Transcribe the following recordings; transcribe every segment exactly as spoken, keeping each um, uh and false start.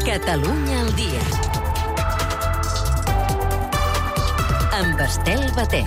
Catalunya al dia. Amb Estel Batet.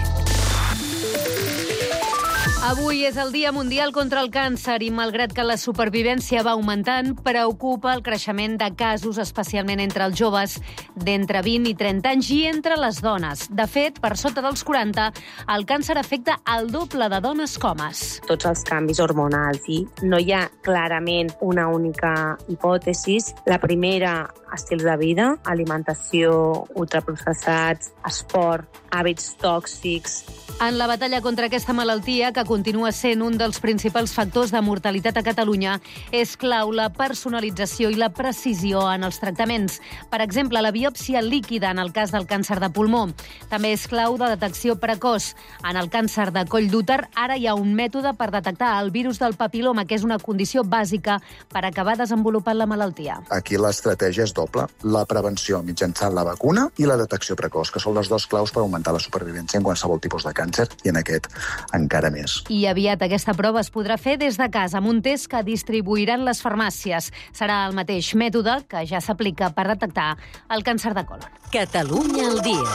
Avui és el Dia Mundial contra el Càncer i, malgrat que la supervivència va augmentant, preocupa el creixement de casos, especialment entre els joves d'entre vint i trenta anys i entre les dones. De fet, per sota dels quaranta, el càncer afecta el doble de dones que homes. Tots els canvis hormonals i no hi ha clarament una única hipòtesi. La primera, estil de vida, alimentació, ultraprocessats, esport, hàbits tòxics. En la batalla contra aquesta malaltia, que continua sent un dels principals factors de mortalitat a Catalunya, és clau la personalització i la precisió en els tractaments. Per exemple, la biòpsia líquida en el cas del càncer de pulmó. També és clau de detecció precoç. En el càncer de coll d'úter, ara hi ha un mètode per detectar el virus del papiloma, que és una condició bàsica per acabar desenvolupant la malaltia. Aquí l'estratègia és doble. La prevenció mitjançant la vacuna i la detecció precoç, que són les dos claus per augmentar la supervivència en qualsevol tipus de càncer, i en aquest encara més. I aviat aquesta prova es podrà fer des de casa amb un test que distribuiran les farmàcies. Serà el mateix mètode que ja s'aplica per detectar el càncer de colon. Catalunya al dia.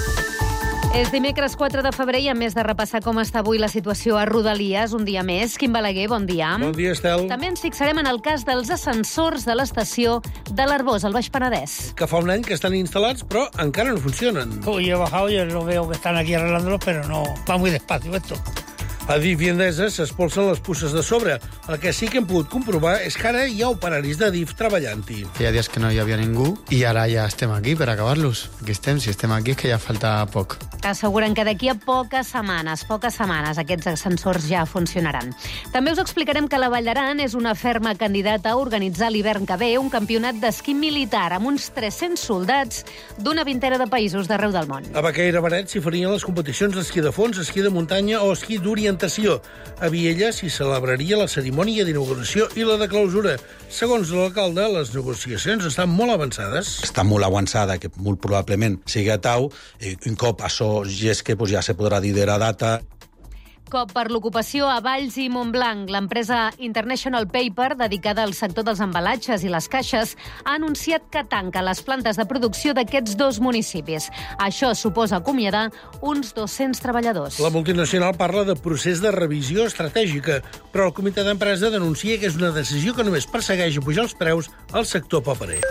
És dimecres quatre de febrer i, a més de repassar com està avui la situació a Rodalies, un dia més. Quim Balaguer, bon dia. Bon dia, Estel. També ens fixarem en el cas dels ascensors de l'estació de l'Arboç, al Baix Penedès. Que fa un any que estan instal·lats, però encara no funcionen. Hoy he bajado y lo veo que están aquí arreglándolos, pero no, va muy despacio esto. A DIF i Endesa s'expulsen les puces de sobre. El que sí que hem pogut comprovar és que ara hi ha operaris de DIF treballant-hi. Feia dies que no hi havia ningú i ara ja estem aquí per acabar-los. Aquí estem, si estem aquí és que ja falta poc. Asseguren que d'aquí a poques setmanes, poques setmanes, aquests ascensors ja funcionaran. També us explicarem que la Vall d'Aran és una ferma candidata a organitzar l'hivern que ve un campionat d'esquí militar amb uns tres-cents soldats d'una vintena de països d'arreu del món. A Baqueira Baret s'hi farien les competicions d'esquí de fons, esquí de muntanya o esquí d'orientació. A Viella s'hi celebraria la cerimònia d'inauguració i la de clausura. Segons l'alcalde, les negociacions estan molt avançades. Està molt avançada, que molt probablement sigui a Tau. I un cop això llesque, pues ja se podrà dir de la data. Cop per l'ocupació a Valls i Montblanc. L'empresa International Paper, dedicada al sector dels embalatges i les caixes, ha anunciat que tanca les plantes de producció d'aquests dos municipis. Això suposa acomiadar uns dos-cents treballadors. La multinacional parla de procés de revisió estratègica, però el comitè d'empresa denuncia que és una decisió que només persegueix apujar els preus al sector paperer.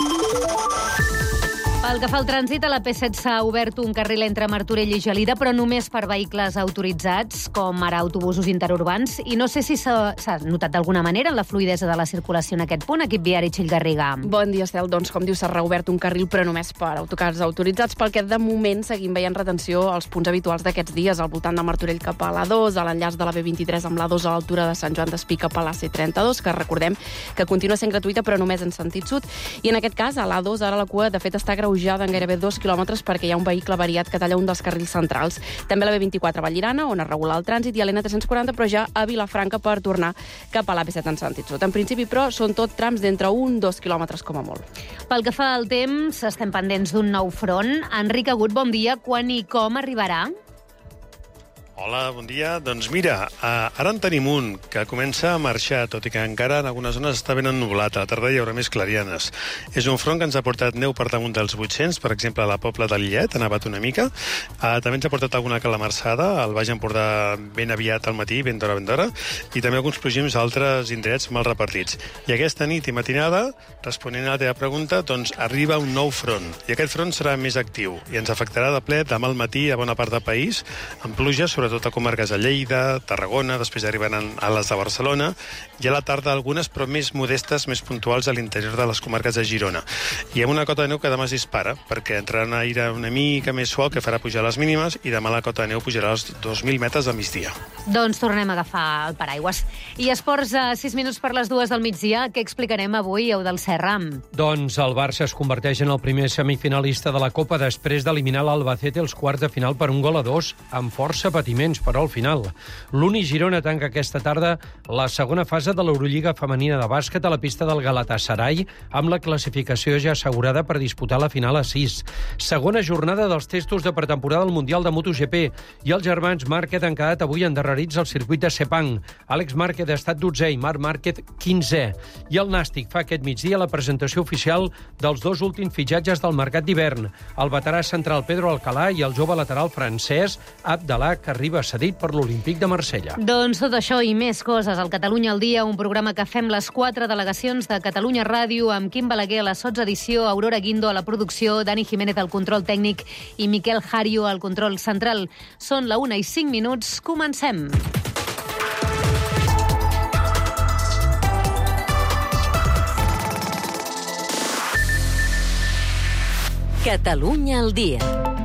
Pel que fa al trànsit, a la P set s'ha obert un carril entre Martorell i Gelida, però només per vehicles autoritzats, com ara autobusos interurbans, i no sé si s'ha notat d'alguna manera en la fluïdesa de la circulació en aquest punt. Equip viari, Txell Garriga. Bon dia, Estel. Doncs, com diu, s'ha reobert un carril, però només per autocars autoritzats, perquè de moment seguim veient retenció als punts habituals d'aquests dies, al voltant de Martorell cap a l'A dos, a l'enllaç de la B vint-i-tres amb l'A dos a l'altura de Sant Joan d'Espí cap a la C trenta-dos, que recordem que continua sent gratuïta, però només en sentit sud. I en aquest cas, a l'A dos, ara la cua, de fet, està greujada en gairebé dos quilòmetres perquè hi ha un vehicle variat que talla un dels carrils centrals. També a la B vint-i-quatre a Vallirana, on es regula el trànsit, i a l'N tres-cents quaranta, però ja a Vilafranca per tornar cap a l'A P set en sentit sud. En principi, però, són tot trams d'entre un dos quilòmetres com a molt. Pel que fa al temps, estem pendents d'un nou front. Enric Agut, bon dia. Quan i com arribarà? Hola, bon dia. Doncs mira, ara en tenim un que comença a marxar, tot i que encara en algunes zones està ben ennublat. A la tarda hi haurà més clarianes. És un front que ens ha portat neu per damunt dels vuit-cents, per exemple, a la Pobla de Lillet, ha nevat una mica. També ens ha portat alguna calamarsada, al Baix Empordà ben aviat al matí, ben d'hora, ben d'hora, i també alguns plogims a altres indrets mal repartits. I aquesta nit i matinada, responent a la teva pregunta, doncs arriba un nou front. I aquest front serà més actiu i ens afectarà de ple demà al matí a bona part del país, amb pluges, sobretot a comarques de Lleida, Tarragona, després arribaran a les de Barcelona, i a la tarda algunes, però més modestes, més puntuals a l'interior de les comarques de Girona. I amb una cota de neu que demà es dispara, perquè entrarà un aire una mica més suau que farà pujar les mínimes, i demà la cota de neu pujarà als dos mil metres al migdia. Doncs tornem a agafar el paraigües. I esports a sis minuts per les dues del migdia. Què explicarem avui, Eudald Serra? Doncs el Barça es converteix en el primer semifinalista de la Copa després d'eliminar l'Albacete als quarts de final per un gol a dos, amb força patiment. esclariments, però al final. L'Uni Girona tanca aquesta tarda la segona fase de l'Eurolliga femenina de bàsquet a la pista del Galatasaray, amb la classificació ja assegurada per disputar la final a sis. Segona jornada dels testos de pretemporada al Mundial de MotoGP i els germans Márquez han quedat avui endarrerits al circuit de Sepang. Àlex Márquez ha estat dotzè i Marc Márquez quinzè. I el Nàstic fa aquest migdia la presentació oficial dels dos últims fitxatges del mercat d'hivern, el veterà central Pedro Alcalá i el jove lateral francès Abdallah, que arriba cedit per l'Olímpic de Marsella. Doncs tot això i més coses al Catalunya al dia, un programa que fem les quatre delegacions de Catalunya Ràdio amb Quim Balaguer a la sotsedició, Aurora Guindo a la producció, Dani Jiménez al control tècnic i Miquel Jario al control central. Són la una i cinc minuts, comencem. Catalunya al dia.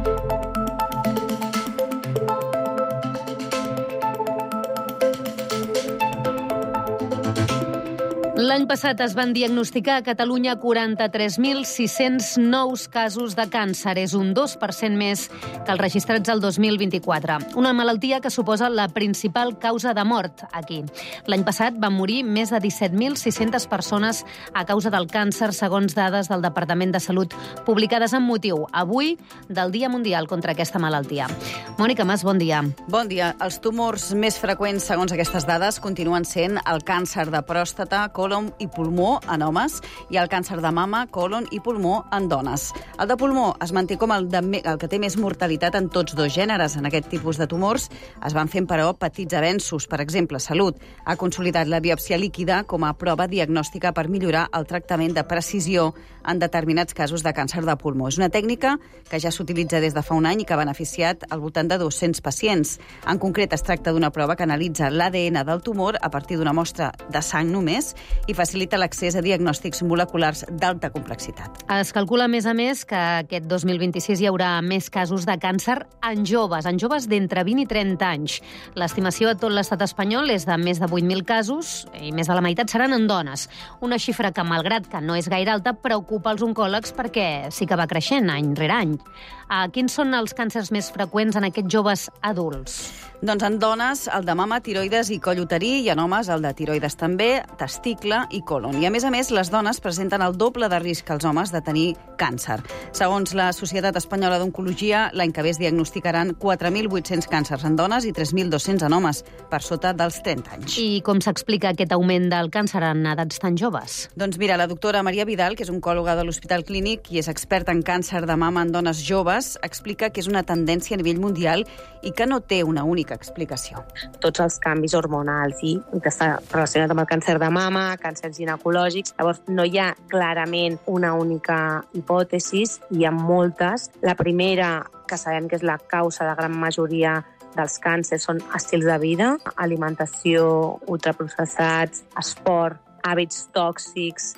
L'any passat es van diagnosticar a Catalunya quaranta-tres mil sis-cents nous casos de càncer. És un dos per cent més que els registrats el dos mil vint-i-quatre. Una malaltia que suposa la principal causa de mort aquí. L'any passat van morir més de disset mil sis-centes persones a causa del càncer, segons dades del Departament de Salut publicades amb motiu avui del Dia Mundial contra aquesta malaltia. Mònica Mas, bon dia. Bon dia. Els tumors més freqüents, segons aquestes dades, continuen sent el càncer de pròstata, colon i pulmó en homes i el càncer de mama, colon i pulmó en dones. El de pulmó es manté com el, de, el que té més mortalitat en tots dos gèneres. En aquest tipus de tumors es van fent, però, petits avenços. Per exemple, Salut ha consolidat la biòpsia líquida com a prova diagnòstica per millorar el tractament de precisió en determinats casos de càncer de pulmó. És una tècnica que ja s'utilitza des de fa un any i que ha beneficiat al voltant de dos-cents pacients. En concret, es tracta d'una prova que analitza l'A D N del tumor a partir d'una mostra de sang només i facilita l'accés a diagnòstics moleculars d'alta complexitat. Es calcula, a més a més, que aquest dos mil vint-i-sis hi haurà més casos de càncer en joves, en joves d'entre vint i trenta anys. L'estimació a tot l'estat espanyol és de més de vuit mil casos i més de la meitat seran en dones. Una xifra que, malgrat que no és gaire alta, preocupa els oncòlegs perquè sí que va creixent any rere any. Uh, quins són els càncers més freqüents en aquests joves adults? Doncs en dones, el de mama, tiroides i coll uterí, i en homes, el de tiroides també, testicle i colon. I, a més a més, les dones presenten el doble de risc que els homes de tenir càncer. Segons la Societat Espanyola d'Oncologia, l'any que ve es diagnosticaran quatre mil vuit-cents càncers en dones i tres mil dos-cents en homes, per sota dels trenta anys. I com s'explica aquest augment del càncer en edats tan joves? Doncs mira, la doctora Maria Vidal, que és oncòloga de l'Hospital Clínic i és experta en càncer de mama en dones joves, explica que és una tendència a nivell mundial i que no té una única explicació. Tots els canvis hormonals i que està relacionat amb el càncer de mama, càncers ginecològics, llavors no hi ha clarament una única hipòtesi, hi ha moltes. La primera, que sabem que és la causa de la gran majoria dels càncers, són estils de vida, alimentació, ultraprocessats, esport, hàbits tòxics.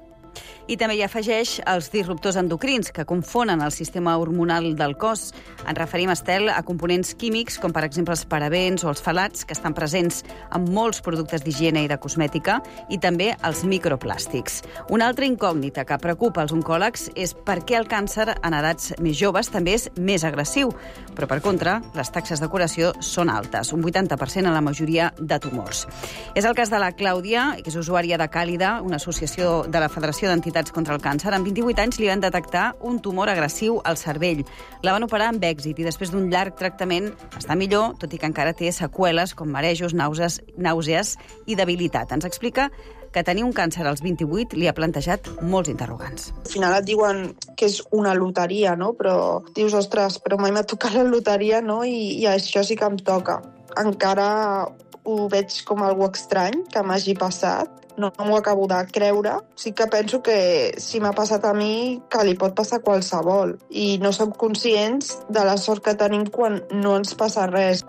I també hi afegeix els disruptors endocrins, que confonen el sistema hormonal del cos. Ens referim, Estel, a components químics, com per exemple els parabens o els falats, que estan presents en molts productes d'higiene i de cosmètica, i també els microplàstics. Una altra incògnita que preocupa els oncòlegs és per què el càncer en edats més joves també és més agressiu. Però, per contra, les taxes de curació són altes, un vuitanta per cent en la majoria de tumors. És el cas de la Clàudia, que és usuària de Càlida, una associació de la Federació d'Entitats contra el Càncer. Amb vint-i-vuit anys li van detectar un tumor agressiu al cervell. La van operar amb èxit i després d'un llarg tractament està millor, tot i que encara té seqüeles com marejos, nàusees, nàusees i debilitat. Ens explica que tenir un càncer als vint-i-vuit li ha plantejat molts interrogants. Al final et diuen que és una loteria, no? Però dius, ostres, però mai m'ha tocat la loteria, no? I, i això sí que em toca. Encara ho veig com algo estrany que m'hagi passat. No m'ho acabo de creure. Sí que penso que si m'ha passat a mi, que li pot passar a qualsevol. I no som conscients de la sort que tenim quan no ens passa res.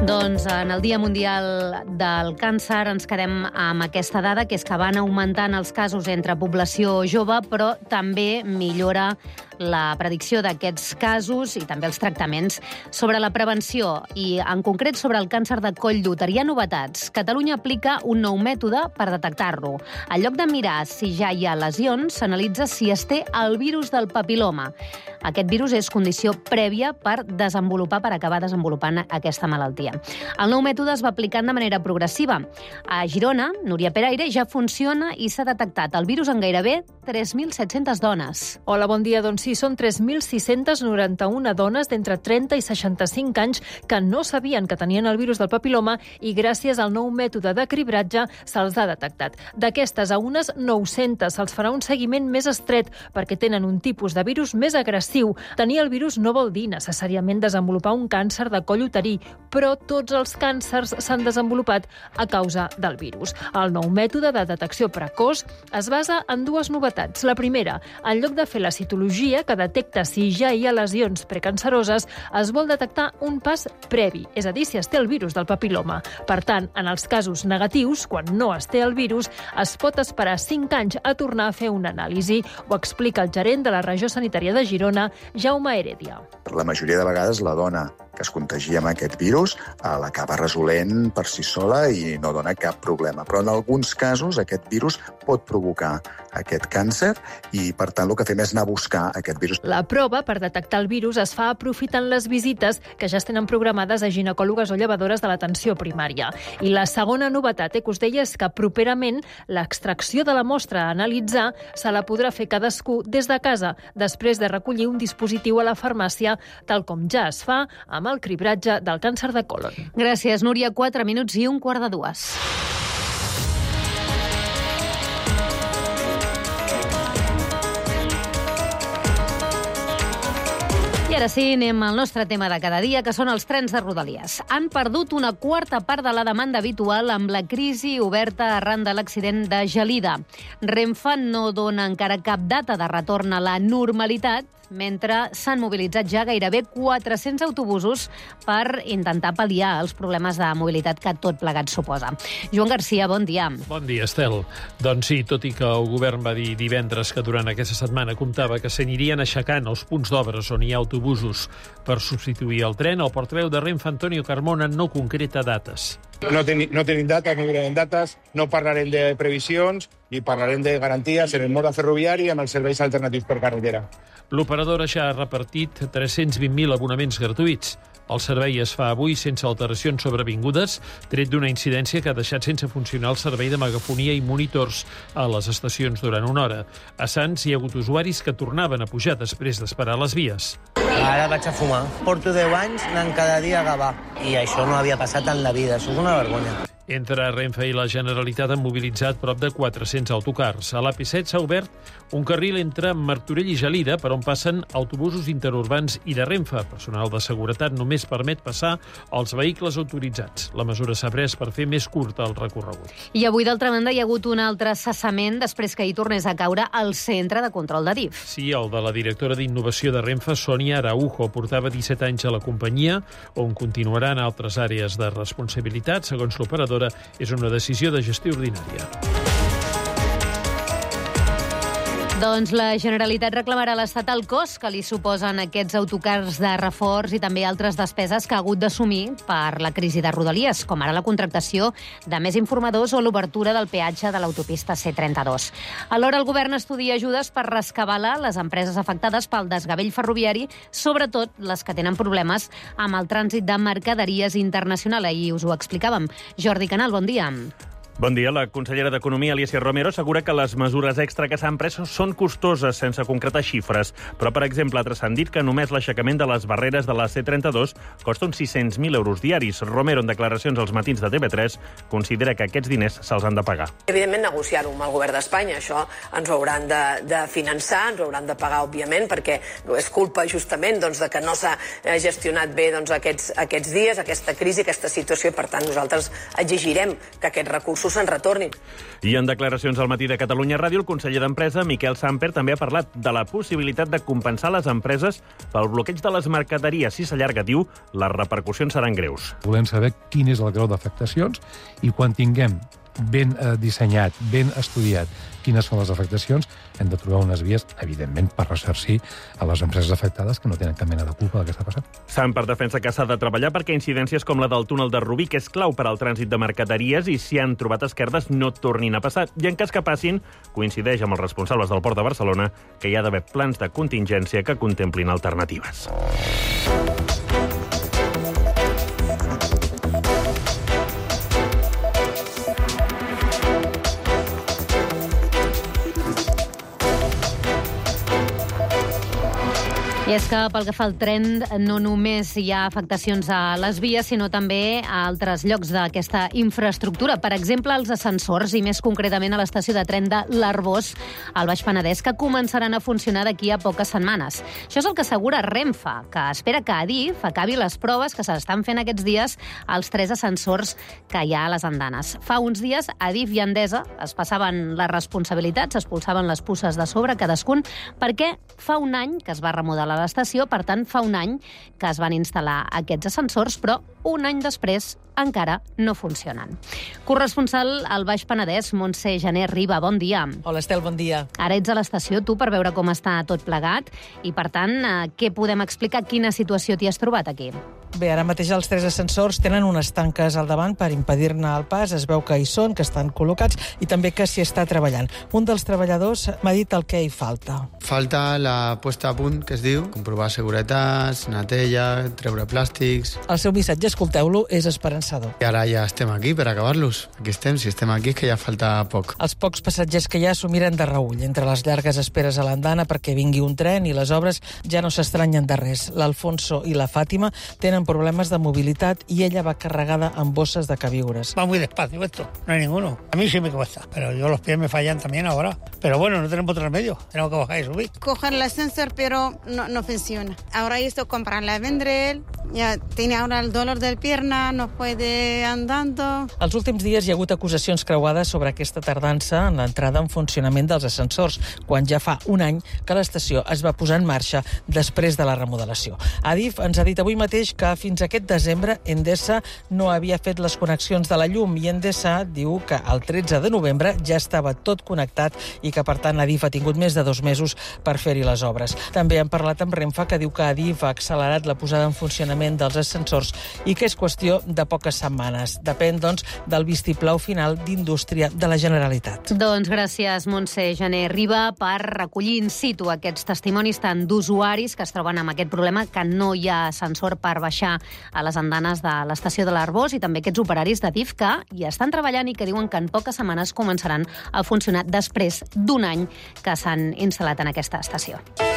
Doncs en el Dia Mundial del Càncer ens quedem amb aquesta dada, que és que van augmentant els casos entre població jove, però també millora la predicció d'aquests casos i també els tractaments. Sobre la prevenció i, en concret, sobre el càncer de coll d'úter, hi ha novetats. Catalunya aplica un nou mètode per detectar-lo. En lloc de mirar si ja hi ha lesions, s'analitza si es té el virus del papiloma. Aquest virus és condició prèvia per desenvolupar, per acabar desenvolupant aquesta malaltia. El nou mètode es va aplicant de manera progressiva. A Girona, Núria Peraire, ja funciona i s'ha detectat el virus en gairebé tres mil set-centes dones. Hola, bon dia. Doncs sí, són tres mil sis-cents noranta-una dones d'entre trenta i seixanta-cinc anys que no sabien que tenien el virus del papiloma i gràcies al nou mètode de cribratge se'ls ha detectat. D'aquestes, a unes nou-centes se'ls farà un seguiment més estret perquè tenen un tipus de virus més agressiu. Tenir el virus no vol dir necessàriament desenvolupar un càncer de coll uterí, però tots els càncers s'han desenvolupat a causa del virus. El nou mètode de detecció precoç es basa en dues novetats. La primera, en lloc de fer la citologia, que detecta si ja hi ha lesions precanceroses, es vol detectar un pas previ, és a dir, si es té el virus del papiloma. Per tant, en els casos negatius, quan no es té el virus, es pot esperar cinc anys a tornar a fer una anàlisi. Ho explica el gerent de la regió sanitària de Girona, Jaume Heredia. La majoria de vegades la dona que es contagia amb aquest virus l'acaba resolent per si sola i no dona cap problema. Però en alguns casos aquest virus pot provocar aquest càncer i, per tant, el que fem és anar a buscar aquest virus. La prova per detectar el virus es fa aprofitant les visites que ja es tenen programades a ginecòlogues o llevadores de l'atenció primària. I la segona novetat, eh, que us deia, és que properament l'extracció de la mostra a analitzar se la podrà fer cadascú des de casa, després de recollir un dispositiu a la farmàcia, tal com ja es fa amb el cribratge del càncer de colon. Gràcies, Núria. Quatre minuts i un quart de dues. I ara sí, anem al nostre tema de cada dia, que són els trens de Rodalies. Han perdut una quarta part de la demanda habitual amb la crisi oberta arran de l'accident de Gelida. Renfe no dona encara cap data de retorn a la normalitat, mentre s'han mobilitzat ja gairebé quatre-cents autobusos per intentar pal·liar els problemes de mobilitat que tot plegat suposa. Joan Garcia, bon dia. Bon dia, Estel. Doncs sí, tot i que el govern va dir divendres que durant aquesta setmana comptava que s'anirien aixecant els punts d'obres on hi ha autobusos per substituir el tren, el portaveu de Renfe, Antonio Carmona, no concreta dates. No, ten, no tenim dates, no direm dates, no parlarem de previsions i parlarem de garanties en el mode ferroviari i amb els serveis alternatius per carretera. L'operadora ja ha repartit tres-cents vint mil abonaments gratuïts. El servei es fa avui sense alteracions sobrevingudes, tret d'una incidència que ha deixat sense funcionar el servei de megafonia i monitors a les estacions durant una hora. A Sants hi ha hagut usuaris que tornaven a pujar després d'esperar les vies. Ara vaig a fumar. Porto deu anys anant cada dia a Gavà i això no havia passat en la vida. Això és una vergonya. Entre Renfe i la Generalitat han mobilitzat prop de quatre-cents autocars. A l'A P set s'ha obert un carril entre Martorell i Gelida, per on passen autobusos interurbans i de Renfe. Personal de seguretat només permet passar els vehicles autoritzats. La mesura s'ha pres per fer més curt el recorregut. I avui, d'altra banda, hi ha hagut un altre cessament després que hi tornés a caure el centre de control de D I F. Sí, el de la directora d'innovació de Renfe, Sònia Araujo, portava disset anys a la companyia, on continuaran altres àrees de responsabilitat. Segons l'operadora, és una decisió de gestió ordinària. Doncs la Generalitat reclamarà a l'Estat el cost que li suposen aquests autocars de reforç i també altres despeses que ha hagut d'assumir per la crisi de Rodalies, com ara la contractació de més informadors o l'obertura del peatge de l'autopista C trenta-dos. Alhora, el govern estudia ajudes per rescabalar les empreses afectades pel desgavell ferroviari, sobretot les que tenen problemes amb el trànsit de mercaderies internacional. Ahir us ho explicàvem. Jordi Canal, bon dia. Bon dia. La consellera d'Economia, Alícia Romero, assegura que les mesures extra que s'han pres són costoses, sense concretar xifres. Però, per exemple, ha transcendit que només l'aixecament de les barreres de la C trenta-dos costa uns sis-cents mil euros diaris. Romero, en declaracions als matins de T V tres, considera que aquests diners se'ls han de pagar. Evidentment, negociar-ho amb el govern d'Espanya. Això ens ho hauran de, de finançar, ens ho hauran de pagar, òbviament, perquè és culpa, justament, doncs, de que no s'ha gestionat bé doncs, aquests, aquests dies, aquesta crisi, aquesta situació, i, per tant, nosaltres exigirem que aquests recursos recursos se'n retornin. I en declaracions al Matí de Catalunya Ràdio, el conseller d'Empresa, Miquel Samper, també ha parlat de la possibilitat de compensar les empreses pel bloqueig de les mercaderies. Si s'allarga, diu, les repercussions seran greus. Volem saber quin és el grau d'afectacions i quan tinguem ben eh, dissenyat, ben estudiat quines són les afectacions, hem de trobar unes vies, evidentment, per ressarcir a les empreses afectades que no tenen cap mena de culpa del que està passant. Samper defensa que s'ha de treballar perquè incidències com la del túnel de Rubí, que és clau per al trànsit de mercaderies i si han trobat esquerdes no tornin a passar. I en cas que passin, coincideix amb els responsables del Port de Barcelona que hi ha d'haver plans de contingència que contemplin alternatives. I és que pel que fa al tren no només hi ha afectacions a les vies, sinó també a altres llocs d'aquesta infraestructura. Per exemple, els ascensors, i més concretament a l'estació de tren de l'Arboç, al Baix Penedès, que començaran a funcionar d'aquí a poques setmanes. Això és el que assegura Renfe, que espera que Adif acabi les proves que s'estan fent aquests dies als tres ascensors que hi ha a les andanes. Fa uns dies, Adif i Endesa es passaven les responsabilitats, es expulsaven les puces de sobre cadascun, perquè fa un any que es va remodelar l'estació, per tant, fa un any que es van instal·lar aquests ascensors, però un any després encara no funcionen. Corresponsal al Baix Penedès, Montse Jané Riba, bon dia. Hola, Estel, bon dia. Ara ets a l'estació, tu, per veure com està tot plegat, i, per tant, què podem explicar? Quina situació t'hi has trobat aquí? Bé, ara mateix els tres ascensors tenen unes tanques al davant per impedir-ne el pas. Es veu que hi són, que estan col·locats, i també que s'hi està treballant. Un dels treballadors m'ha dit el que hi falta. Falta la puesta a punt, que es diu, comprovar seguretats, netella, treure plàstics... El seu missatge, escolteu-lo, és esperançador. I ara ja estem aquí per acabar-los. Aquí estem, si estem aquí és que ja falta poc. Els pocs passatgers que hi ha s'ho miren de reull, entre les llargues esperes a l'andana perquè vingui un tren i les obres ja no s'estranyen de res. L'Alfonso i la Fàtima tenen problemes de mobilitat y ella va cargada en bolsas de queviures. Va muy despacio esto, no hay ninguno. A mí sí me cuesta, pero yo los pies me fallan también ahora. Pero bueno, no tenemos otro remedio, tenemos que bajar y subir. Coger el ascensor, pero no, no funciona. Ahora esto comprar la Vendrell, ya tiene ahora el dolor de pierna, no puede andando. Els últims dies hi ha hagut acusacions creuades sobre aquesta tardança en l'entrada en funcionament dels ascensors, quan ja fa un any que l'estació es va posar en marxa després de la remodelació. Adif ens ha dit avui mateix que fins aquest desembre Endesa no havia fet les connexions de la llum i Endesa diu que el tretze de novembre ja estava tot connectat i que, per tant, Adif ha tingut més de dos mesos per fer-hi les obres. També hem parlat amb Renfe, que diu que Adif ha accelerat la posada en funcionament dels ascensors i que és qüestió de poques setmanes. Depèn, doncs, del vistiplau final d'Indústria de la Generalitat. Doncs gràcies, Montse Jané Riba, per recollir in situ aquests testimonis tant d'usuaris que es troben amb aquest problema, que no hi ha ascensor per baixar a les andanes de l'estació de l'Arboç, i també aquests operaris d'Adif que hi estan treballant i que diuen que en poques setmanes començaran a funcionar després d'un any que s'han instal·lat en aquesta estació.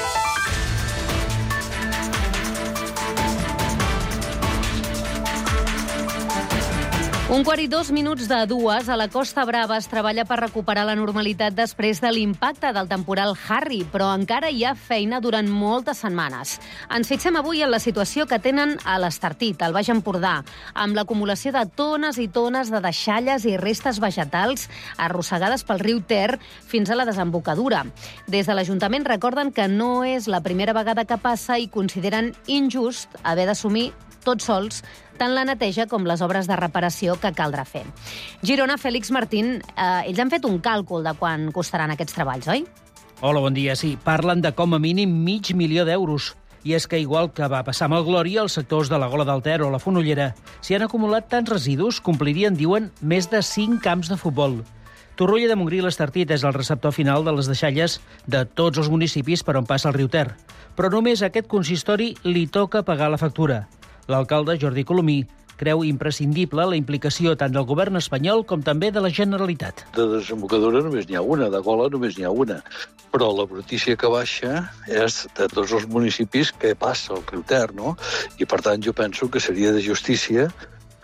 Un quart i dos minuts de dues, a la Costa Brava es treballa per recuperar la normalitat després de l'impacte del temporal Harry, però encara hi ha feina durant moltes setmanes. Ens fixem avui en la situació que tenen a l'Estartit, al Baix Empordà, amb l'acumulació de tones i tones de deixalles i restes vegetals arrossegades pel riu Ter fins a la desembocadura. Des de l'Ajuntament recorden que no és la primera vegada que passa i consideren injust haver d'assumir tots sols tant la neteja com les obres de reparació que caldrà fer. Girona, Fèlix Martín, eh, ells han fet un càlcul de quan costaran aquests treballs, oi? Hola, bon dia. Sí, parlen de com a mínim mig milió d'euros. I és que, igual que va passar amb el Glòria, els sectors de la Gola del Ter o la Fonollera, si han acumulat tants residus, complirien, diuen, més de cinc camps de futbol. Torroella de Montgrí i l'Estartit és el receptor final de les deixalles de tots els municipis per on passa el riu Ter. Però només a aquest consistori li toca pagar la factura. L'alcalde Jordi Colomí creu imprescindible la implicació tant del govern espanyol com també de la Generalitat. De desembocadura només n'hi ha una, de Gola només n'hi ha una, però la brutícia que baixa és de tots els municipis que passa el riu Ter, no? I per tant jo penso que seria de justícia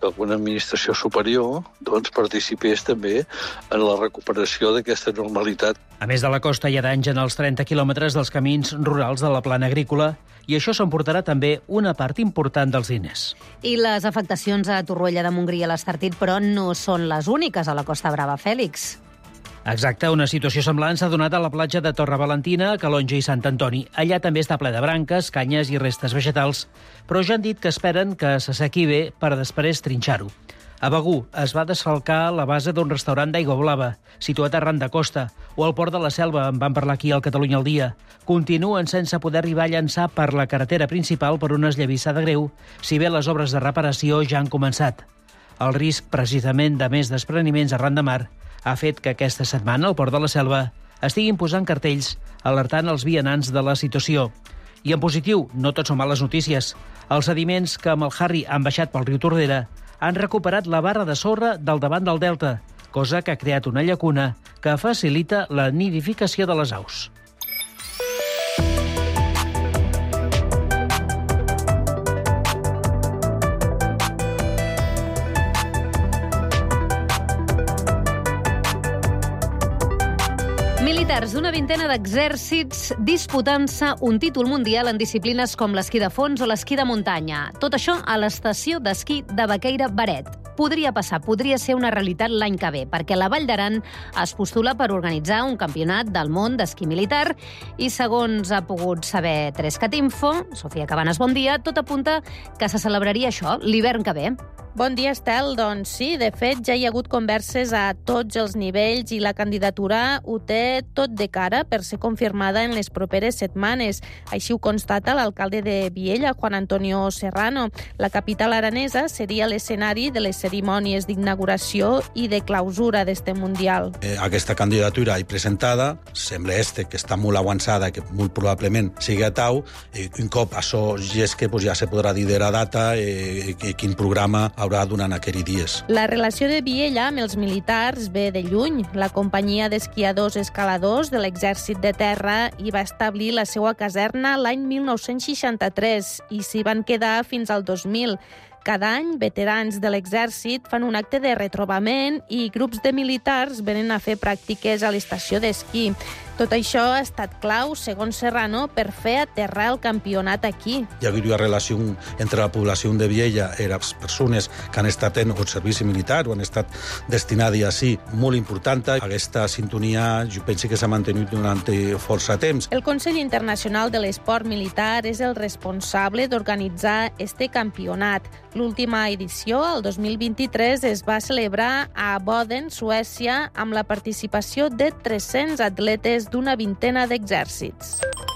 que alguna administració superior doncs, participés també en la recuperació d'aquesta normalitat. A més de la costa, hi ha danys en els trenta quilòmetres dels camins rurals de la plana agrícola i això s'emportarà també una part important dels diners. I les afectacions a Torroella de Montgrí i a l'Estartit, però no són les úniques a la Costa Brava, Fèlix. Exacte, una situació semblant s'ha donat a la platja de Torre Valentina, Calonge i Sant Antoni. Allà també està ple de branques, canyes i restes vegetals, però ja han dit que esperen que s'assequi bé per després trinxar-ho. A Begur es va desfalcar la base d'un restaurant d'aigua blava, situat arran de costa, o al Port de la Selva, en van parlar aquí al Catalunya al dia. Continuen sense poder arribar a llançar per la carretera principal per una esllavissada greu, si bé les obres de reparació ja han començat. El risc, precisament, de més despreniments arran de mar ha fet que aquesta setmana al Port de la Selva estiguin posant cartells alertant els vianants de la situació. I en positiu, no tot són males notícies. Els sediments que amb el Harry han baixat pel riu Tordera han recuperat la barra de sorra del davant del delta, cosa que ha creat una llacuna que facilita la nidificació de les aus. Militars d'una vintena d'exèrcits disputant-se un títol mundial en disciplines com l'esquí de fons o l'esquí de muntanya. Tot això a l'estació d'esquí de Baqueira-Baret. Podria passar, podria ser una realitat l'any que ve, perquè la Vall d'Aran es postula per organitzar un campionat del món d'esquí militar i, segons ha pogut saber Trescat Info, Sofia Cabanes, bon dia, tot apunta que se celebraria això l'hivern que ve. Bon dia, Estel. Doncs sí, de fet, ja hi ha hagut converses a tots els nivells i la candidatura ho té tot de cara per ser confirmada en les properes setmanes. Així ho constata l'alcalde de Viella, Juan Antonio Serrano. La capital aranesa seria l'escenari de les cerimònies d'inauguració i de clausura d'este Mundial. Eh, aquesta candidatura hi presentada sembla este que està molt avançada, que molt probablement sigui a tau. Eh, un cop això ja és que pues, ja se podrà dir de la data, eh, quin programa haurà durant aquells dies. La relació de Viella amb els militars ve de lluny. La companyia d'esquiadors escaladors de l'Exèrcit de Terra hi va establir la seva caserna l'any mil nou-cents seixanta-tres i s'hi van quedar fins al dos mil. Cada any, veterans de l'exèrcit fan un acte de retrobament i grups de militars venen a fer pràctiques a l'estació d'esquí. Tot això ha estat clau, segons Serrano, per fer aterrar el campionat aquí. Hi ha hagut una relació entre la població de Viella i les persones que han estat en el servici militar o han estat destinades així, molt important. Aquesta sintonia jo penso que s'ha mantingut durant força temps. El Consell Internacional de l'Esport Militar és el responsable d'organitzar este campionat. L'última edició, el dos mil vint-i-tres, es va celebrar a Boden, Suècia, amb la participació de tres-cents atletes d'una vintena d'exèrcits.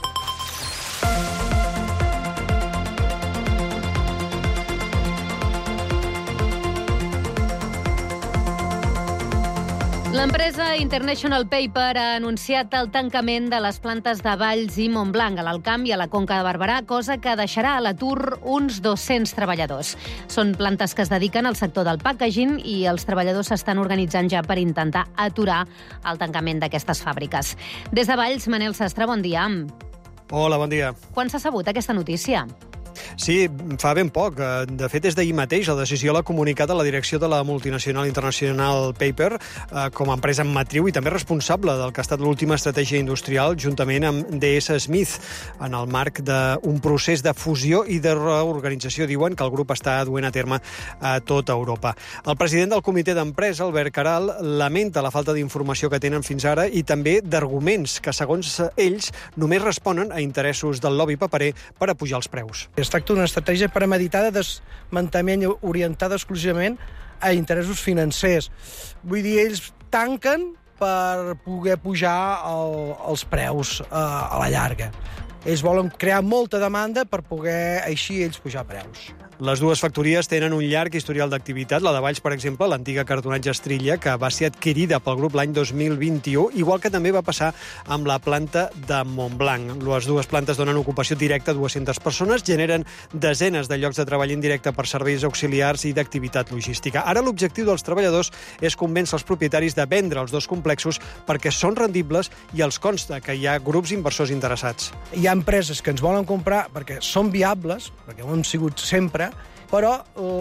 L'empresa International Paper ha anunciat el tancament de les plantes de Valls i Montblanc, a l'Alcamp i a la Conca de Barberà, cosa que deixarà a l'atur uns dos-cents treballadors. Són plantes que es dediquen al sector del packaging i els treballadors s'estan organitzant ja per intentar aturar el tancament d'aquestes fàbriques. Des de Valls, Manel Sastre, bon dia. Hola, bon dia. Quan s'ha sabut aquesta notícia? Sí, fa ben poc. De fet, és d'ahir mateix. La decisió l'ha comunicat a la direcció de la multinacional International Paper eh, com a empresa matriu i també responsable del que ha estat l'última estratègia industrial juntament amb D S Smith en el marc d'un procés de fusió i de reorganització, diuen, que el grup està duent a terme a tota Europa. El president del comitè d'empresa, Albert Caral, lamenta la falta d'informació que tenen fins ara i també d'arguments que, segons ells, només responen a interessos del lobby paperer per apujar els preus. Es tracta d'una estratègia premeditada de desmantellament orientada exclusivament a interessos financers. Vull dir, ells tanquen per poder pujar el, els preus eh, a la llarga. Ells volen crear molta demanda per poder, així, ells pujar preus. Les dues factories tenen un llarg historial d'activitat. La de Valls, per exemple, l'antiga cartonatge Estrilla, que va ser adquirida pel grup l'any dos mil vint-i-u, igual que també va passar amb la planta de Montblanc. Les dues plantes donen ocupació directa a dues-centes persones, generen desenes de llocs de treball indirecte per serveis auxiliars i d'activitat logística. Ara l'objectiu dels treballadors és convèncer els propietaris de vendre els dos complexos perquè són rendibles i els consta que hi ha grups inversors interessats. Hi ha empreses que ens volen comprar perquè són viables, perquè ho han sigut sempre, però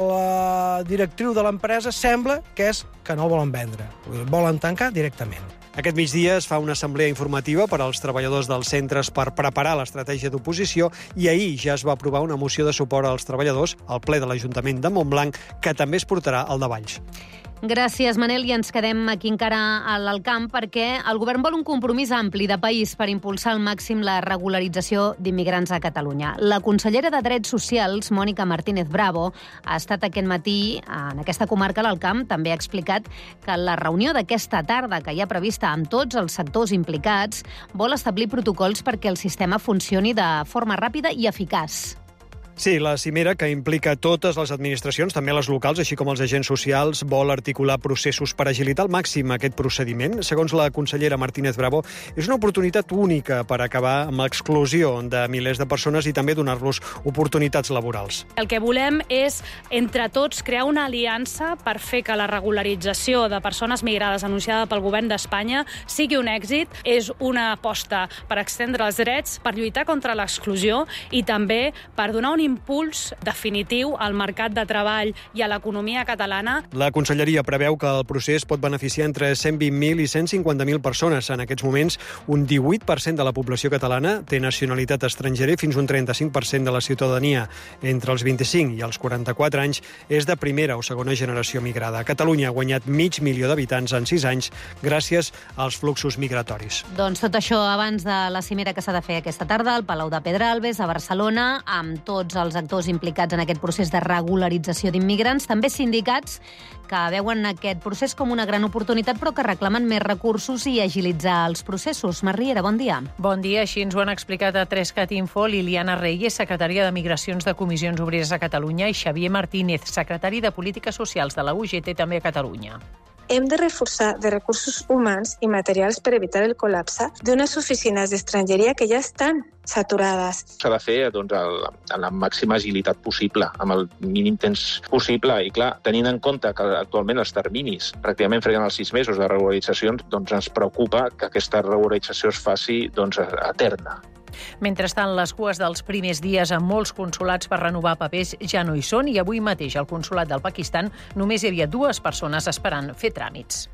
la directriu de l'empresa sembla que és que no volen vendre. Volen tancar directament. Aquest migdia es fa una assemblea informativa per als treballadors dels centres per preparar l'estratègia d'oposició i ahir ja es va aprovar una moció de suport als treballadors al ple de l'Ajuntament de Montblanc, que també es portarà al de Valls. Gràcies, Manel, i ens quedem aquí encara al camp perquè el govern vol un compromís ampli de país per impulsar al màxim la regularització d'immigrants a Catalunya. La consellera de Drets Socials, Mònica Martínez Bravo, ha estat aquest matí en aquesta comarca a l'Alt Camp. També ha explicat que la reunió d'aquesta tarda, que hi ha prevista amb tots els sectors implicats, vol establir protocols perquè el sistema funcioni de forma ràpida i eficaç. Sí, la cimera, que implica totes les administracions, també les locals, així com els agents socials, vol articular processos per agilitar al màxim aquest procediment. Segons la consellera Martínez Bravo, és una oportunitat única per acabar amb l'exclusió de milers de persones i també donar-los oportunitats laborals. El que volem és, entre tots, crear una aliança per fer que la regularització de persones migrades anunciada pel govern d'Espanya sigui un èxit. És una aposta per extendre els drets, per lluitar contra l'exclusió i també per donar un impuls definitiu al mercat de treball i a l'economia catalana. La conselleria preveu que el procés pot beneficiar entre cent vint mil i cent cinquanta mil persones. En aquests moments, un divuit per cent de la població catalana té nacionalitat estrangera i fins un trenta-cinc per cent de la ciutadania entre els vint-i-cinc i els quaranta-quatre anys és de primera o segona generació migrada. Catalunya ha guanyat mig milió d'habitants en sis anys gràcies als fluxos migratoris. Doncs tot això abans de la cimera que s'ha de fer aquesta tarda al Palau de Pedralbes, a Barcelona, amb tots els actors implicats en aquest procés de regularització d'immigrants, també sindicats que veuen aquest procés com una gran oportunitat però que reclamen més recursos i agilitzar els processos. Mar Riera, bon dia. Bon dia, així ens ho han explicat a Trescat Info Liliana Reyes, secretària de Migracions de Comissions Obreres a Catalunya, i Xavier Martínez, secretari de Polítiques Socials de la U G T també a Catalunya. Hem de reforçar de recursos humans i materials per evitar el col·lapse d'unes oficines d'estrangeria que ja estan saturades. S'ha de fer doncs, amb la màxima agilitat possible, amb el mínim temps possible. I clar, tenint en compte que actualment els terminis pràcticament freguen els sis mesos de regularitzacions, doncs ens preocupa que aquesta regularització es faci doncs, eterna. Mentrestant, les cues dels primers dies en molts consulats per renovar papers ja no hi són i avui mateix al consulat del Pakistan només hi havia dues persones esperant fer tràmits.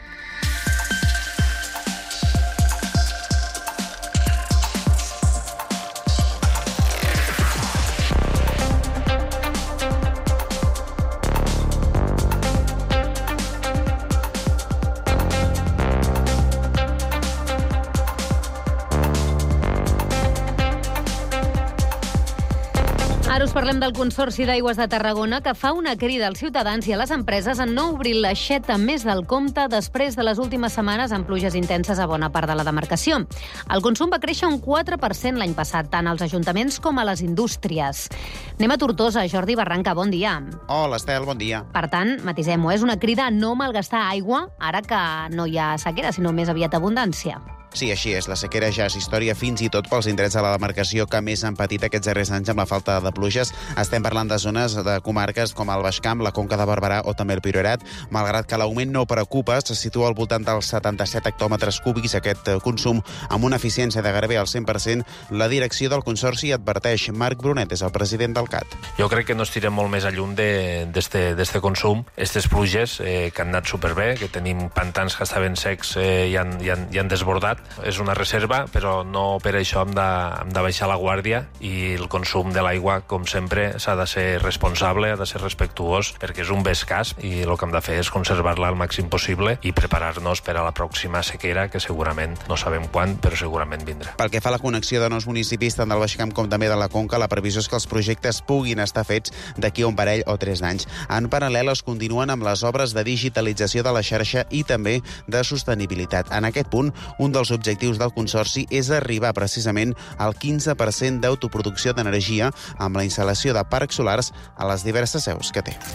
Ara us parlem del Consorci d'Aigües de Tarragona, que fa una crida als ciutadans i a les empreses en no obrir l'aixeta més del compte després de les últimes setmanes amb pluges intenses a bona part de la demarcació. El consum va créixer un quatre per cent l'any passat, tant als ajuntaments com a les indústries. Anem a Tortosa. Jordi Barranca, bon dia. Hola, Estel, bon dia. Per tant, matisem-ho, és una crida a no malgastar aigua, ara que no hi ha sequera, sinó més aviat abundància. Sí, així és. La sequera ja és història fins i tot pels indrets de la demarcació que més han patit aquests darrers anys amb la falta de pluges. Estem parlant de zones de comarques com el Baix Camp, la Conca de Barberà o també el Priorat. Malgrat que l'augment no preocupa, se situa al voltant dels setanta-set hectòmetres cúbics aquest consum amb una eficiència de gairebé al cent per cent. La direcció del Consorci adverteix. Marc Brunet és el president del C A T. Jo crec que no estirem molt més a lluny d'este consum. Estes pluges eh, que han anat superbé, que tenim pantans que estaven secs eh, i, han, i, han, i han desbordat. És una reserva, però no per això hem de, hem de baixar la guàrdia i el consum de l'aigua, com sempre, s'ha de ser responsable, ha de ser respectuós, perquè és un bé escàs i el que hem de fer és conservar-la al màxim possible i preparar-nos per a la pròxima sequera, que segurament no sabem quan, però segurament vindrà. Pel que fa a la connexió de nous municipis, tant del Baix Camp com també de la Conca, la previsió és que els projectes puguin estar fets d'aquí a un parell o tres d'anys. En paral·lel es continuen amb les obres de digitalització de la xarxa i també de sostenibilitat. En aquest punt, un dels objectius del Consorci és arribar precisament al quinze per cent d'autoproducció d'energia amb la instal·lació de parcs solars a les diverses seus que té.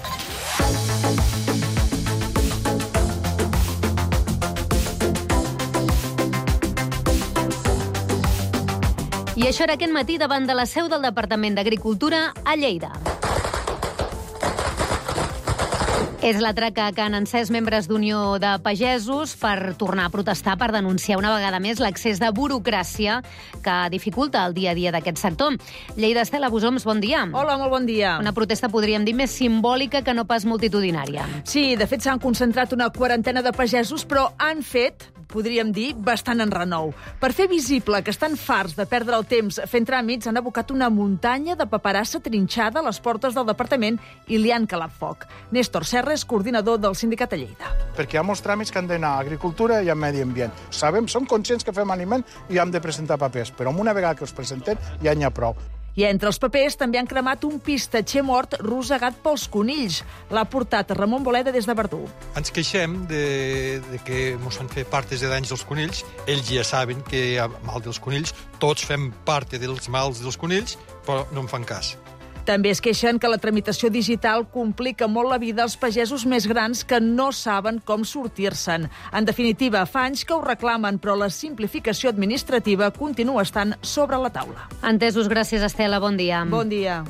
I això era aquest matí davant de la seu del Departament d'Agricultura a Lleida. És la traca que han encès membres d'Unió de Pagesos per tornar a protestar, per denunciar una vegada més l'accés de burocràcia que dificulta el dia a dia d'aquest sector. Lleida Estela Busoms, bon dia. Hola, molt bon dia. Una protesta, podríem dir, més simbòlica que no pas multitudinària. Sí, de fet s'han concentrat una quarantena de pagesos, però han fet, podríem dir, bastant en renou. Per fer visible que estan farts de perdre el temps fent tràmits, han abocat una muntanya de paperassa trinxada a les portes del departament i li han calat foc. Néstor Serra és coordinador del sindicat a Lleida. Perquè hi ha molts tràmits que han d'anar a agricultura i a medi ambient. Sabem, som conscients que fem aliment i hem de presentar papers, però una vegada que els presentem ja n'hi ha prou. I entre els papers també han cremat un pistatxer mort rosegat pels conills. L'ha portat Ramon Boleda des de Verdú. Ens queixem de, de que ens han fet partes de danys dels conills. Ells ja saben que hi ha mal dels conills. Tots fem part dels mals dels conills, però no en fan cas. També es queixen que la tramitació digital complica molt la vida als pagesos més grans que no saben com sortir-se'n. En definitiva, fa anys que ho reclamen, però la simplificació administrativa continua estant sobre la taula. Entesos, gràcies, Estela. Bon dia. Bon dia.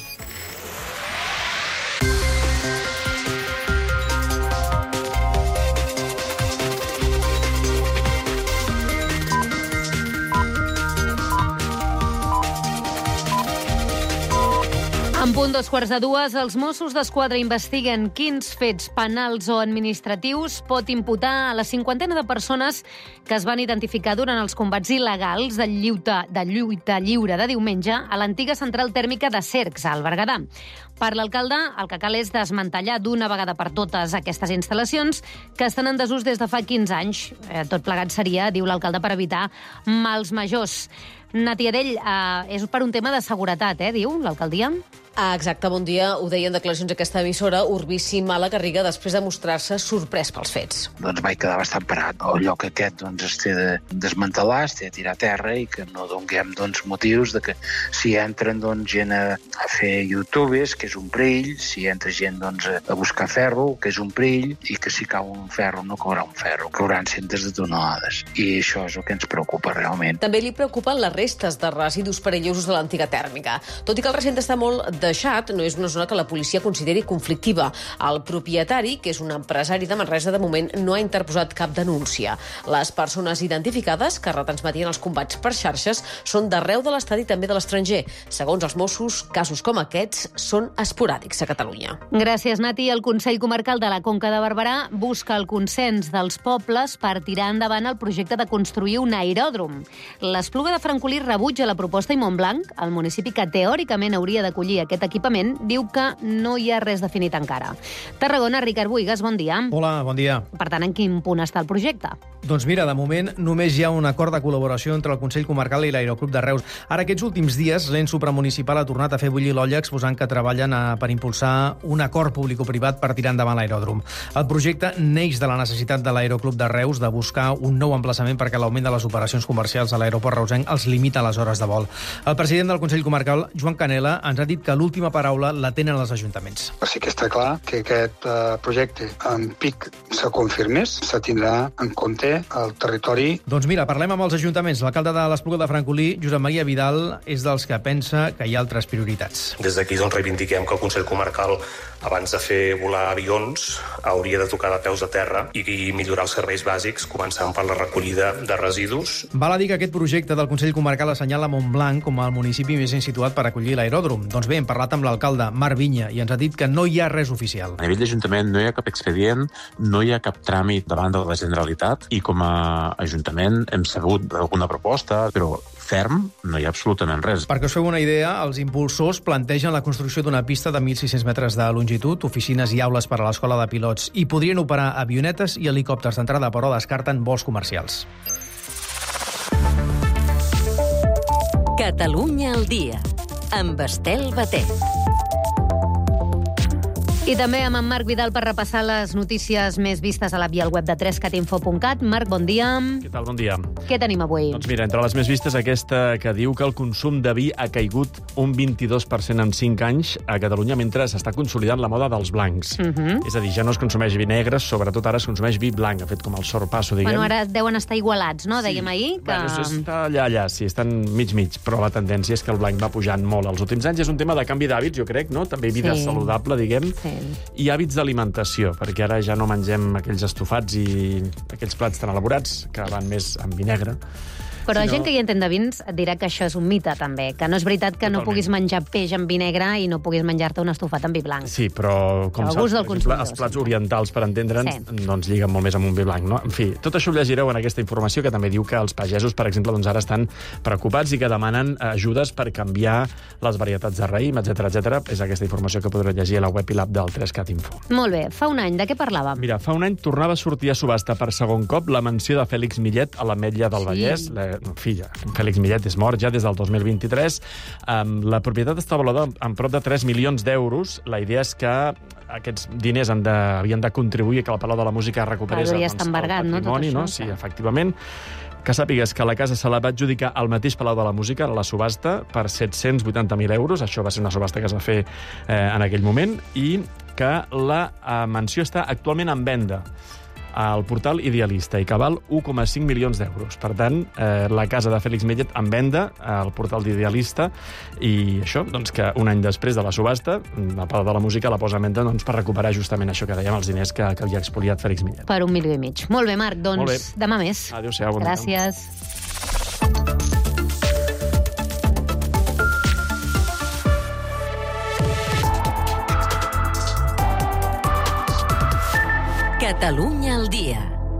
En punt dos quarts de dues, els Mossos d'Esquadra investiguen quins fets penals o administratius pot imputar a la cinquantena de persones que es van identificar durant els combats il·legals de lluita, de lluita lliure de diumenge a l'antiga central tèrmica de Cercs, al Berguedà. Per l'alcalde, el que cal és desmantellar d'una vegada per totes aquestes instal·lacions que estan en desús des de fa quinze anys. Eh, tot plegat seria, diu l'alcalde, per evitar mals majors. Nati Adell, eh, és per un tema de seguretat, eh, diu l'alcaldia? Ah, exacte, bon dia. Ho deien declaracions d'aquesta emissora, Urbici Malagarriga, després de mostrar-se sorprès pels fets. Doncs vaig quedar bastant parat. El lloc aquest doncs, es té de desmantelar, es té de tirar a terra i que no donem doncs, motius de que si entren doncs, gent a, a fer youtubes, que és un perill, si entra gent doncs, a buscar ferro, que és un perill, i que si cau un ferro no caurà un ferro, cauran centes de tonelades. I això és el que ens preocupa realment. També li preocupen les restes de residus perillosos de l'antiga tèrmica. Tot i que el recinte està molt deixat, no és una zona que la policia consideri conflictiva. El propietari, que és un empresari de Manresa, de moment no ha interposat cap denúncia. Les persones identificades que retransmetien els combats per xarxes són d'arreu de l'estat i també de l'estranger. Segons els Mossos, casos com aquests són esporàdics a Catalunya. Gràcies, Nati. El Consell Comarcal de la Conca de Barberà busca el consens dels pobles per tirar endavant el projecte de construir un aeròdrom. L'Espluga de Francolí rebutja la proposta i Montblanc, el municipi que teòricament hauria d'acollir aquest equipament, diu que no hi ha res definit encara. Tarragona, Ricard Buigas, bon dia. Hola, bon dia. Per tant, en quin punt està el projecte? Doncs mira, de moment només hi ha un acord de col·laboració entre el Consell Comarcal i l'Aeroclub de Reus. Ara, aquests últims dies, l'ens supramunicipal ha tornat a fer bullir l'olla exposant que treballen a, per impulsar un acord público-privat per tirar endavant l'aeròdrom. El projecte neix de la necessitat de l'Aeroclub de Reus de buscar un nou emplaçament perquè l'augment de les operacions comercials a l'aeroport reusenc els limita les hores de vol. El president del Consell Comarcal, Joan Canela, ens ha dit que l'última paraula la tenen els ajuntaments. Sí que està clar que aquest uh, projecte en pic se confirmés, se tindrà en compte el territori. Doncs mira, parlem amb els ajuntaments. L'alcalde de l'Espluga de Francolí, Josep Maria Vidal, és dels que pensa que hi ha altres prioritats. Des d'aquí doncs, reivindiquem que el Consell Comarcal, abans de fer volar avions, hauria de tocar de peus a terra i millorar els serveis bàsics, començant per la recollida de residus. Val a dir que aquest projecte del Consell Comarcal assenyala Montblanc com el municipi més situat per acollir l'aeròdrom. Doncs bé, hem parlat amb l'alcalde, Marc Vinya, i ens ha dit que no hi ha res oficial. A nivell d'Ajuntament no hi ha cap expedient, no hi ha cap tràmit davant de la Generalitat i com a Ajuntament hem sabut d'alguna proposta, però ferm no hi ha absolutament res. Perquè us feu una idea, els impulsors plantegen la construcció d'una pista de mil sis-cents metres de longitud, oficines i aules per a l'escola de pilots, i podrien operar avionetes i helicòpters d'entrada, però descarten vols comercials. Catalunya al dia, amb Estel Batet. I també amb en Marc Vidal per repassar les notícies més vistes a la via al web de tres cat info punt cat. Marc, bon dia. Què tal? Bon dia. Què tenim avui? Doncs mira, entre les més vistes, aquesta que diu que el consum de vi ha caigut un vint-i-dos per cent en cinc anys a Catalunya mentre s'està consolidant la moda dels blancs. Uh -huh. És a dir, ja no es consumeix vi negre, sobretot ara es consumeix vi blanc, ha fet com el sorpasso, diguem. Bueno, ara deuen estar igualats, no? Sí. Dèiem ahir que... Bueno, està allà, allà, sí, estan mig-mig, però la tendència és que el blanc va pujant molt. Els últims anys és un tema de canvi d'hàbits, jo crec, no? També vida sí. saludable, diguem. Sí. Exactament. I hàbits d'alimentació, perquè ara ja no mengem aquells estofats i aquells plats tan elaborats que van més en vinegre. Però la sinó... gent que hi entén de vins et dirà que això és un mite, també, que no és veritat que Totalment. no puguis menjar peix en vinegre i no puguis menjar-te un estofat en vi blanc. Sí, però, com saps, per exemple, els plats orientals, per entendre'ns, sí. doncs lliguen molt més amb un vi blanc, no? En fi, tot això ho llegireu en aquesta informació, que també diu que els pagesos, per exemple, doncs ara estan preocupats i que demanen ajudes per canviar les varietats de raïm, etcètera, etcètera. És aquesta informació que podreu llegir a la web i l'app del tres cat Info. Molt bé. Fa un any, de què parlàvem? Mira, fa un any tornava a sortir a subhasta per segon cop la mansió de Fèlix Millet a l'Ametlla del Sí. Vallès. La filla, Fèlix Millet és mort ja des del dos mil vint-i-tres. Um, la propietat està valorada en prop de tres milions d'euros. La idea és que aquests diners han de, havien de contribuir que el Palau de la Música recuperés Hauria doncs, estar embargat, el patrimoni, no? no? Tot Sí, això, efectivament. Que sàpigues que la casa se la va adjudicar al mateix Palau de la Música, a la subhasta, per set-cents vuitanta mil euros. Això va ser una subhasta que es va fer eh, en aquell moment, i que la eh, mansió està actualment en venda al portal Idealista i que val un coma cinc milions d'euros. Per tant, eh, la casa de Fèlix Millet en venda al portal d'Idealista, i això, doncs, que un any després de la subhasta, el Palau de la Música la posa en venda doncs, per recuperar justament això que dèiem, els diners que, que li ha expoliat Fèlix Millet. Per un milió i mig. Molt bé, Marc, doncs bé. demà més. Adéu-siau. Bon dia. Gràcies. Catalunya al dia.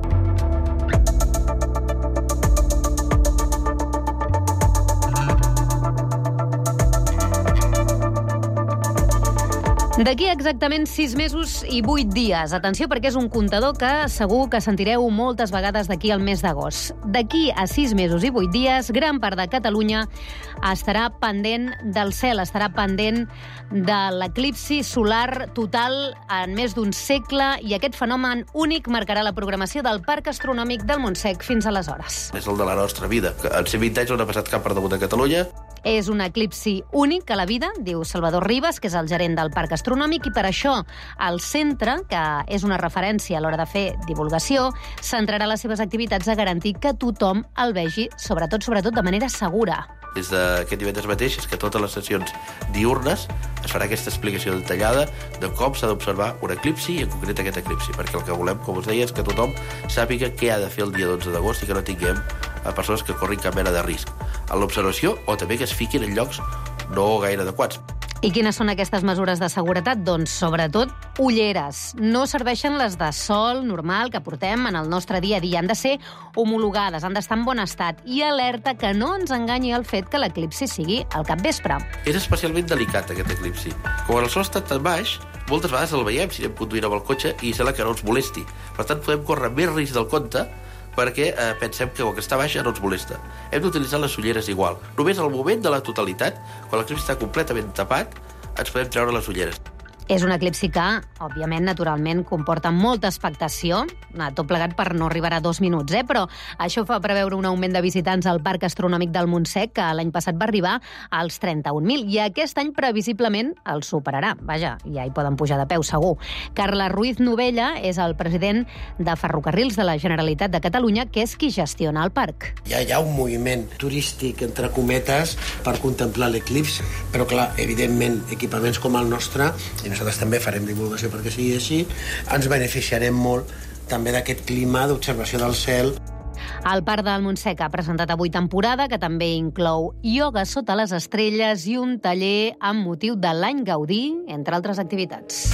D'aquí exactament sis mesos i vuit dies. Atenció, perquè és un comptador que segur que sentireu moltes vegades d'aquí al mes d'agost. D'aquí a sis mesos i vuit dies, gran part de Catalunya estarà pendent del cel, estarà pendent de l'eclipsi solar total en més d'un segle, i aquest fenomen únic marcarà la programació del Parc Astronòmic del Montsec fins aleshores. És el de la nostra vida. En cent vint anys no ha passat cap per damunt de Catalunya. És un eclipsi únic a la vida, diu Salvador Ribas, que és el gerent del Parc Astronòmic, i per això el centre, que és una referència a l'hora de fer divulgació, centrarà les seves activitats a garantir que tothom el vegi, sobretot, sobretot de manera segura. Des d'aquest divendres mateix és que totes les sessions diurnes es farà aquesta explicació detallada de com s'ha d'observar un eclipsi, i en concret aquest eclipsi, perquè el que volem, com us deia, és que tothom sàpiga què ha de fer el dia dotze d'agost i que no tinguem a persones que corrin cap mena de risc en l'observació, o també que es fiquin en llocs no gaire adequats. I quines són aquestes mesures de seguretat? Doncs, sobretot, ulleres. No serveixen les de sol normal que portem en el nostre dia a dia. Han de ser homologades, han d'estar en bon estat. I alerta que no ens enganyi el fet que l'eclipsi sigui al capvespre. És especialment delicat, aquest eclipsi. Com el sol està tan baix, moltes vegades el veiem si anem conduint amb el cotxe i sembla que no ens molesti. Per tant, podem córrer més risc del compte perquè eh, pensem que el que està baix ja no ens molesta. Hem d'utilitzar les ulleres igual. Només al moment de la totalitat, quan l'eclipsi està completament tapat, ens podem treure les ulleres. És un eclipsi que, òbviament, naturalment, comporta molta expectació, tot plegat per no arribar a dos minuts, eh? Però això fa preveure un augment de visitants al Parc Astronòmic del Montsec, que l'any passat va arribar als trenta-un mil, i aquest any previsiblement el superarà. Vaja, ja hi poden pujar de peu, segur. Carla Ruiz Novella és el president de Ferrocarrils de la Generalitat de Catalunya, que és qui gestiona el parc. Ja hi ha un moviment turístic, entre cometes, per contemplar l'eclipsi, però clar, evidentment, equipaments com el nostre, i nosaltres també farem divulgació perquè sigui així, ens beneficiarem molt també d'aquest clima d'observació del cel. El Parc del Montsec ha presentat avui temporada, que també inclou ioga sota les estrelles i un taller amb motiu de l'Any Gaudí, entre altres activitats.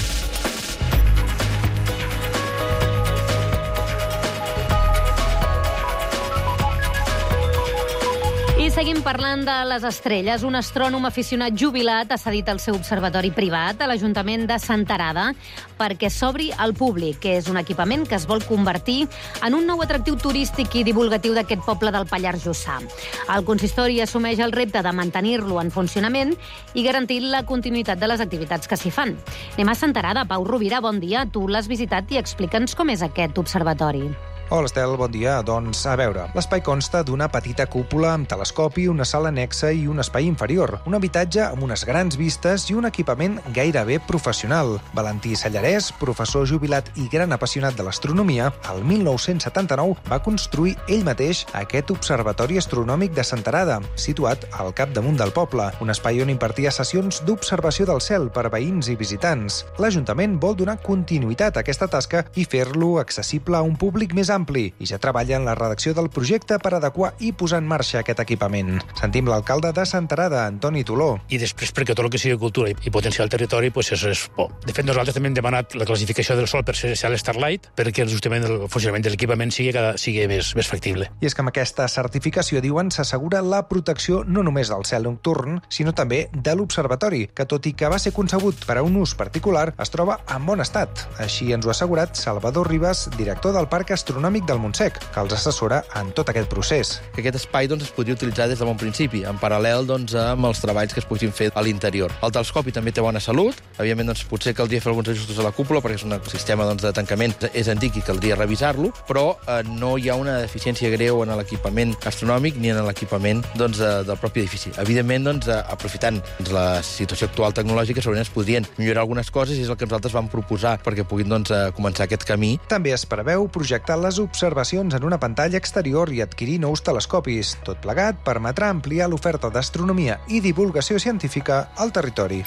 I seguim parlant de les estrelles. Un astrònom aficionat jubilat ha cedit el seu observatori privat a l'Ajuntament de Senterada perquè s'obri al públic, que és un equipament que es vol convertir en un nou atractiu turístic i divulgatiu d'aquest poble del Pallars Jussà. El consistori assumeix el repte de mantenir-lo en funcionament i garantir la continuïtat de les activitats que s'hi fan. Anem a Senterada. Pau Rovira, bon dia. Tu l'has visitat i explica'ns com és aquest observatori. Hola, Estel, bon dia. Doncs, a veure, l'espai consta d'una petita cúpula amb telescopi, una sala anexa i un espai inferior. Un habitatge amb unes grans vistes i un equipament gairebé professional. Valentí Sallarès, professor jubilat i gran apassionat de l'astronomia, el mil nou-cents setanta-nou va construir ell mateix aquest observatori astronòmic de Senterada, situat al capdamunt del poble, un espai on impartia sessions d'observació del cel per veïns i visitants. L'Ajuntament vol donar continuïtat a aquesta tasca i fer-lo accessible a un públic més ampli, i ja treballa en la redacció del projecte per adequar i posar en marxa aquest equipament. Sentim l'alcalde de Senterada, Antoni Toló. I després, perquè tot el que sigui cultura i potenciar el territori, pues això és bo. De fet, nosaltres també hem demanat la classificació del sol per ser cel Starlight, perquè justament el funcionament de l'equipament sigui, cada, sigui més, més factible. I és que amb aquesta certificació, diuen, s'assegura la protecció no només del cel nocturn, sinó també de l'observatori, que tot i que va ser concebut per a un ús particular, es troba en bon estat. Així ens ho ha assegurat Salvador Ribas, director del Parc Astronòmic del Montsec, que els assessora en tot aquest procés. Que aquest espai doncs, es podria utilitzar des de bon principi, en paral·lel doncs, amb els treballs que es puguin fer a l'interior. El telescopi també té bona salut, evidentment doncs, potser caldria fer alguns ajustos a la cúpula, perquè és un sistema doncs, de tancament és antic i caldria revisar-lo, però eh, no hi ha una deficiència greu en l'equipament astronòmic ni en l'equipament doncs, del propi edifici. Evidentment, doncs, aprofitant doncs, la situació actual tecnològica, segurament es podrien millorar algunes coses i és el que nosaltres vam proposar perquè puguin doncs, començar aquest camí. També es preveu projectar les observacions en una pantalla exterior i adquirir nous telescopis. Tot plegat permetrà ampliar l'oferta d'astronomia i divulgació científica al territori.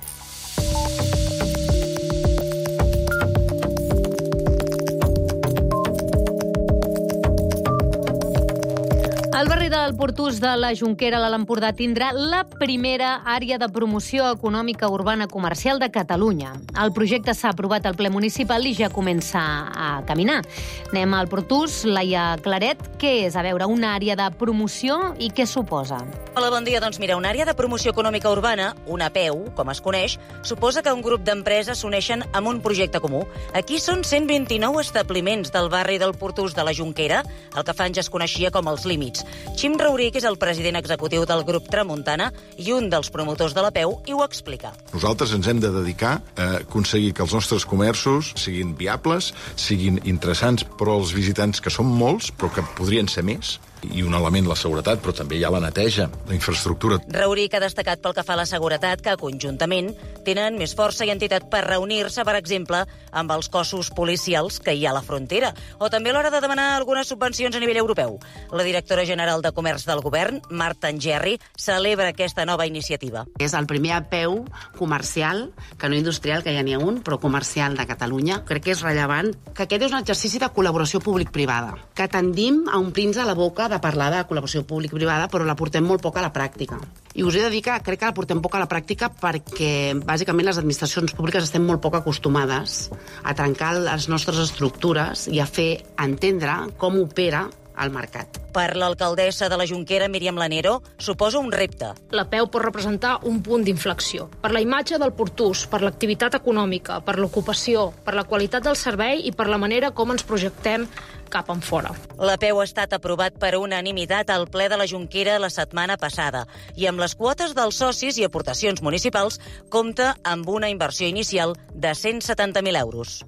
El barri del Portús de la Jonquera, a l'Alt Empordà, tindrà la primera àrea de promoció econòmica urbana comercial de Catalunya. El projecte s'ha aprovat al ple municipal i ja comença a caminar. Anem al Portús. Laia Claret, què és? A veure, una àrea de promoció i què suposa? Hola, bon dia. Doncs mira, una àrea de promoció econòmica urbana, una A P E U, com es coneix, suposa que un grup d'empreses s'uneixen amb un projecte comú. Aquí són cent vint-i-nou establiments del barri del Portús de la Jonquera, el que fa anys es coneixia com els límits. Xim Rauric és el president executiu del grup Tramuntana i un dels promotors de l'A P E U i ho explica. Nosaltres ens hem de dedicar a aconseguir que els nostres comerços siguin viables, siguin interessants, però els visitants, que són molts, però que podrien ser més, i un element, la seguretat, però també hi ha la neteja, la infraestructura. Rauric ha destacat pel que fa a la seguretat que, conjuntament, tenen més força i entitat per reunir-se, per exemple, amb els cossos policials que hi ha a la frontera, o també a l'hora de demanar algunes subvencions a nivell europeu. La directora general de Comerç del Govern, Marta Engerri, celebra aquesta nova iniciativa. És el primer A P E U comercial, que no industrial, que ja n'hi ha un, però comercial de Catalunya. Crec que és rellevant que aquest és un exercici de col·laboració públic-privada, que tendim a omplir-nos la boca de parlar de col·laboració públic-privada, però la portem molt poc a la pràctica. I us he de dir que crec que la portem poc a la pràctica perquè, bàsicament, les administracions públiques estem molt poc acostumades a trencar les nostres estructures i a fer entendre com opera al mercat. Per l'alcaldessa de la Jonquera, Míriam Lanero, suposa un repte. La P E U pot representar un punt d'inflexió. Per la imatge del Portús, per l'activitat econòmica, per l'ocupació, per la qualitat del servei i per la manera com ens projectem cap en fora. La P E U ha estat aprovat per unanimitat al ple de la Jonquera la setmana passada i amb les quotes dels socis i aportacions municipals compta amb una inversió inicial de cent setanta mil euros.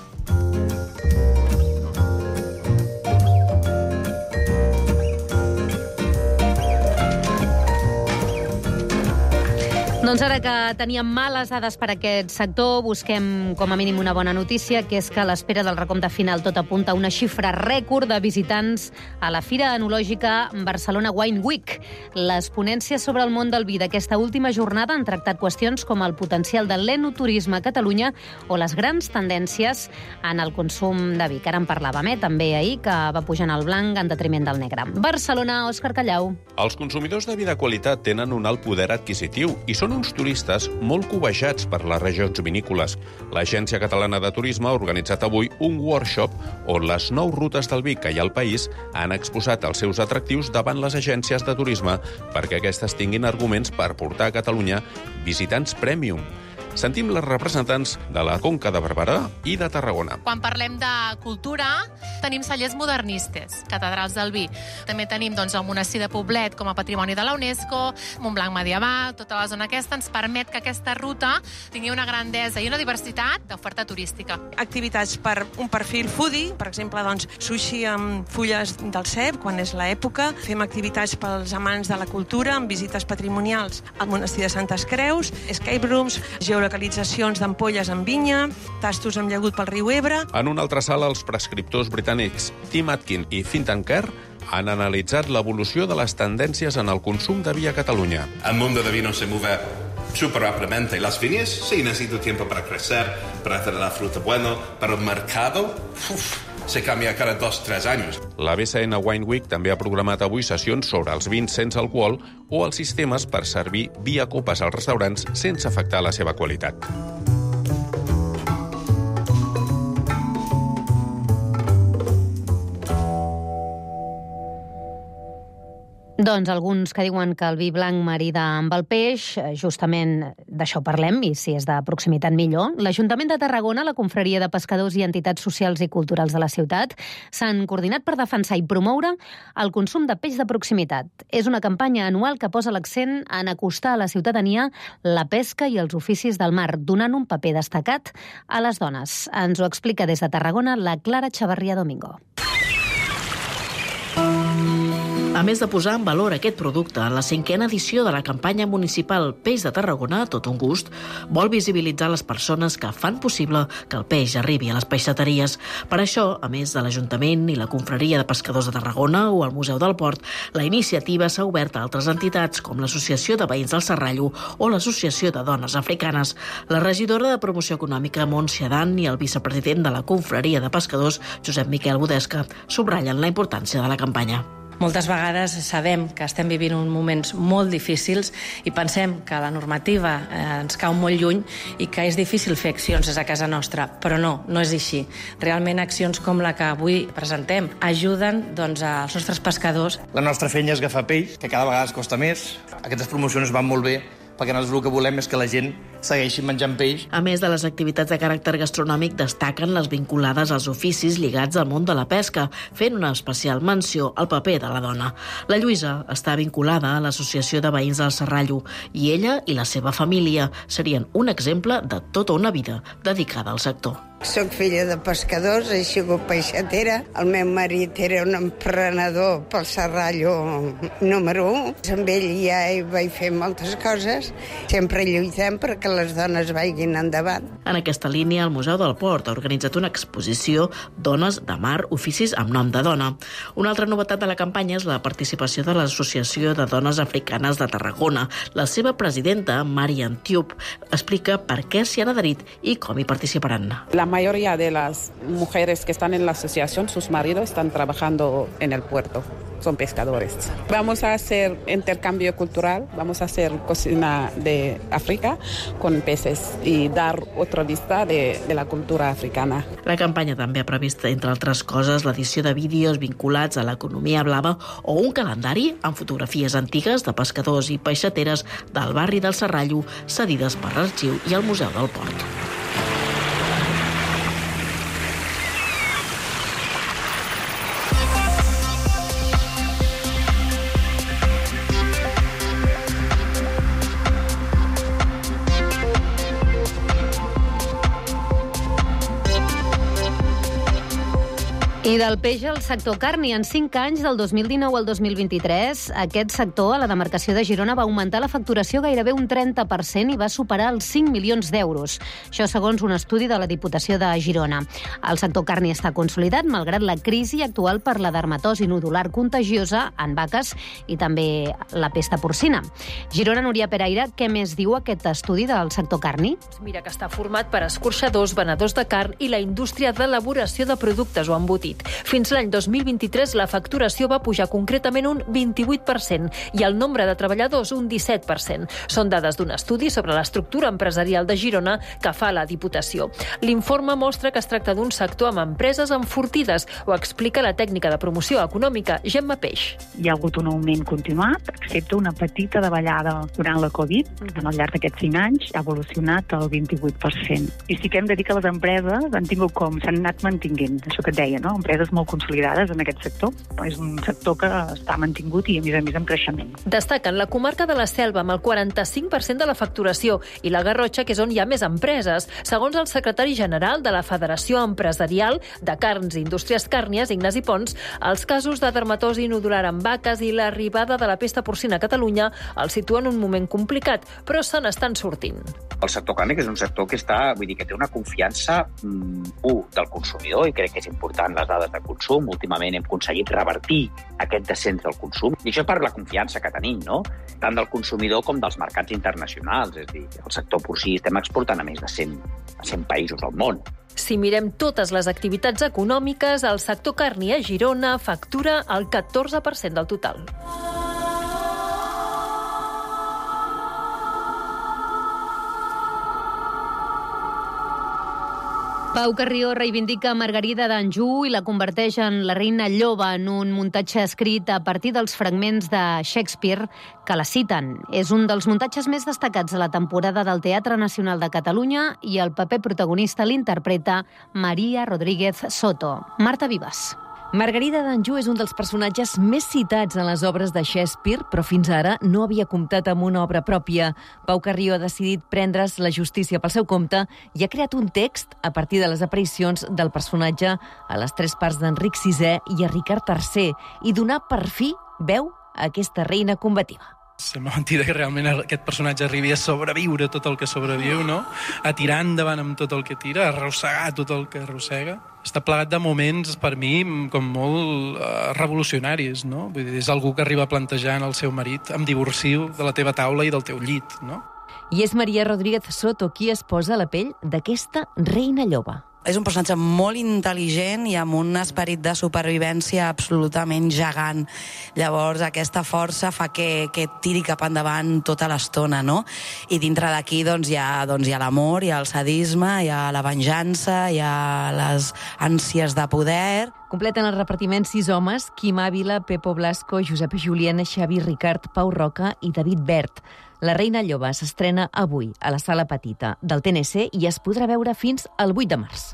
Doncs ara que teníem males dades per aquest sector, busquem com a mínim una bona notícia, que és que a l'espera del recompte final tot apunta a una xifra rècord de visitants a la Fira Enològica Barcelona Wine Week. Les ponències sobre el món del vi d'aquesta última jornada han tractat qüestions com el potencial de l'enoturisme a Catalunya o les grans tendències en el consum de vi, que ara en parlàvem, eh? També ahir, que va pujant al blanc en detriment del negre. Barcelona, Òscar Callau. Els consumidors de vi de qualitat tenen un alt poder adquisitiu i són uns turistes molt cobejats per les regions vinícoles. L'Agència Catalana de Turisme ha organitzat avui un workshop on les nou rutes del vi que hi ha al país han exposat els seus atractius davant les agències de turisme perquè aquestes tinguin arguments per portar a Catalunya visitants premium. Sentim les representants de la Conca de Barberà i de Tarragona. Quan parlem de cultura, tenim cellers modernistes, catedrals del vi. També tenim doncs, el monestir de Poblet com a patrimoni de la UNESCO, Montblanc medieval, tota la zona aquesta ens permet que aquesta ruta tingui una grandesa i una diversitat d'oferta turística. Activitats per un perfil foodie, per exemple, doncs, sushi amb fulles del cep, quan és l'època. Fem activitats pels amants de la cultura, amb visites patrimonials al monestir de Santes Creus, escape rooms, geolocalitzacions d'ampolles amb vinya, tastos amb llagut pel riu Ebre. En una altra sala, els prescriptors britànics Tim Atkin i Fintanker han analitzat l'evolució de les tendències en el consum de vi a Catalunya. El mundo de vino se mueve súper rápidamente. Las viñas sí necesitan tiempo para crecer, para hacer la fruta buena, pero el mercado uf, se cambia cada dos, tres años. La B C N Wine Week també ha programat avui sessions sobre els vins sense alcohol o els sistemes per servir vi a copes als restaurants sense afectar la seva qualitat. Doncs alguns que diuen que el vi blanc marida amb el peix, justament d'això parlem, i si és de proximitat millor. L'Ajuntament de Tarragona, la Confraria de Pescadors i entitats socials i culturals de la ciutat s'han coordinat per defensar i promoure el consum de peix de proximitat. És una campanya anual que posa l'accent en acostar a la ciutadania la pesca i els oficis del mar, donant un paper destacat a les dones. Ens ho explica des de Tarragona la Clara Chavarria Domingo. A més de posar en valor aquest producte, la cinquena edició de la campanya municipal Peix de Tarragona, tot un gust, vol visibilitzar les persones que fan possible que el peix arribi a les peixateries. Per això, a més de l'Ajuntament i la Confraria de Pescadors de Tarragona o el Museu del Port, la iniciativa s'ha obert a altres entitats com l'Associació de Veïns del Serrallo o l'Associació de Dones Africanes. La regidora de Promoció Econòmica, Montse Adan, i el vicepresident de la Confraria de Pescadors, Josep Miquel Budesca, subratllen la importància de la campanya. Moltes vegades sabem que estem vivint uns moments molt difícils i pensem que la normativa eh, ens cau molt lluny i que és difícil fer accions des de casa nostra, però no, no és així. Realment accions com la que avui presentem ajuden doncs, als nostres pescadors. La nostra feina és agafar peix, que cada vegada es costa més. Aquestes promocions van molt bé, perquè nosaltres el que volem és que la gent segueixi menjant peix. A més de les activitats de caràcter gastronòmic, destaquen les vinculades als oficis lligats al món de la pesca, fent una especial menció al paper de la dona. La Lluïsa està vinculada a l'Associació de Veïns del Serrallo i ella i la seva família serien un exemple de tota una vida dedicada al sector. Soc filla de pescadors, he sigut peixatera. El meu marit era un emprenedor pel Serrallo número un. Amb ell ja hi vaig fer moltes coses. Sempre lluitem perquè les dones vagin endavant. En aquesta línia, el Museu del Port ha organitzat una exposició Dones de Mar, oficis amb nom de dona. Una altra novetat de la campanya és la participació de l'Associació de Dones Africanes de Tarragona. La seva presidenta, Marian Tiup, explica per què s'hi han adherit i com hi participaran. La mayoría de las mujeres que están en la asociación, sus maridos están trabajando en el puerto, son pescadores. Vamos a hacer intercambio cultural, vamos a hacer cocina de África con peces y dar otra vista de, de la cultura africana. La campanya també ha previst, entre altres coses, l'edició de vídeos vinculats a l'economia blava o un calendari amb fotografies antigues de pescadors i peixateres del barri del Serrallo cedides per l'Arxiu i el Museu del Port. I del peix al sector carni. En cinc anys, del dos mil dinou al dos mil vint-i-tres, aquest sector, a la demarcació de Girona, va augmentar la facturació gairebé un trenta per cent i va superar els cinc milions d'euros. Això segons un estudi de la Diputació de Girona. El sector carni està consolidat, malgrat la crisi actual per la dermatosi nodular contagiosa en vaques i també la pesta porcina. Girona, Núria Peraire, què més diu aquest estudi del sector carni? Mira que està format per escorxadors, venedors de carn i la indústria d'elaboració de productes o embotits. Covid. Fins l'any dos mil vint-i-tres la facturació va pujar concretament un vint-i-vuit per cent i el nombre de treballadors un disset per cent. Són dades d'un estudi sobre l'estructura empresarial de Girona que fa la Diputació. L'informe mostra que es tracta d'un sector amb empreses enfortides, ho explica la tècnica de promoció econòmica Gemma Peix. Hi ha hagut un augment continuat, excepte una petita davallada durant la Covid. Al llarg d'aquests cinc anys ha evolucionat el vint-i-vuit per cent. I sí que hem de dir que les empreses han tingut com s'han anat mantinguent, això que et deia, no? Empreses molt consolidades en aquest sector. És un sector que està mantingut i, a més a més, en creixement. Destaquen la comarca de la Selva amb el quaranta-cinc per cent de la facturació i la Garrotxa, que és on hi ha més empreses. Segons el secretari general de la Federació Empresarial de Carns i Indústries Càrnies, Ignasi Pons, els casos de dermatosi nodular en vaques i l'arribada de la pesta porcina a Catalunya els situen en un moment complicat, però se n'estan sortint. El sector càrnic és un sector que està, vull dir, que té una confiança mm, u, del consumidor, i crec que és important les dades de consum. Últimament hem aconseguit revertir aquest descens del consum. I això és per la confiança que tenim, no? Tant del consumidor com dels mercats internacionals. És a dir, el sector porcí estem exportant a més de cent, a cent països al món. Si mirem totes les activitats econòmiques, el sector carni a Girona factura el catorze per cent del total. Pau Carrió reivindica Margarida d'Anjou i la converteix en la reina lloba en un muntatge escrit a partir dels fragments de Shakespeare que la citen. És un dels muntatges més destacats de la temporada del Teatre Nacional de Catalunya i el paper protagonista l'interpreta María Rodríguez Soto. Marta Vives. Margarida d'Anjou és un dels personatges més citats en les obres de Shakespeare, però fins ara no havia comptat amb una obra pròpia. Pau Carrió ha decidit prendre's la justícia pel seu compte i ha creat un text a partir de les aparicions del personatge a les tres parts d'Enric sisè i a Ricard tercer i donar per fi veu a aquesta reina combativa. Sembla mentida que realment aquest personatge arribi a sobreviure tot el que sobreviu, no? A tirar endavant amb tot el que tira, a arrossegar tot el que arrossega. Està plegat de moments, per mi, com molt uh, revolucionaris, no? Vull dir, és algú que arriba a plantejar al seu marit: em divorcio de la teva taula i del teu llit, no? I és María Rodríguez Soto qui es posa a la pell d'aquesta reina lloba. És un personatge molt intel·ligent i amb un esperit de supervivència absolutament gegant. Llavors, aquesta força fa que, que tiri cap endavant tota l'estona, no? I dintre d'aquí doncs, hi ha, doncs, hi ha l'amor, hi ha el sadisme, hi ha la venjança, hi ha les ànsies de poder. Completen el repartiment sis homes: Quim Ávila, Pepo Blasco, Josep Julián, Xavi Ricard, Pau Roca i David Bert. La reina lloba s'estrena avui a la Sala Petita del T N C i es podrà veure fins al vuit de març.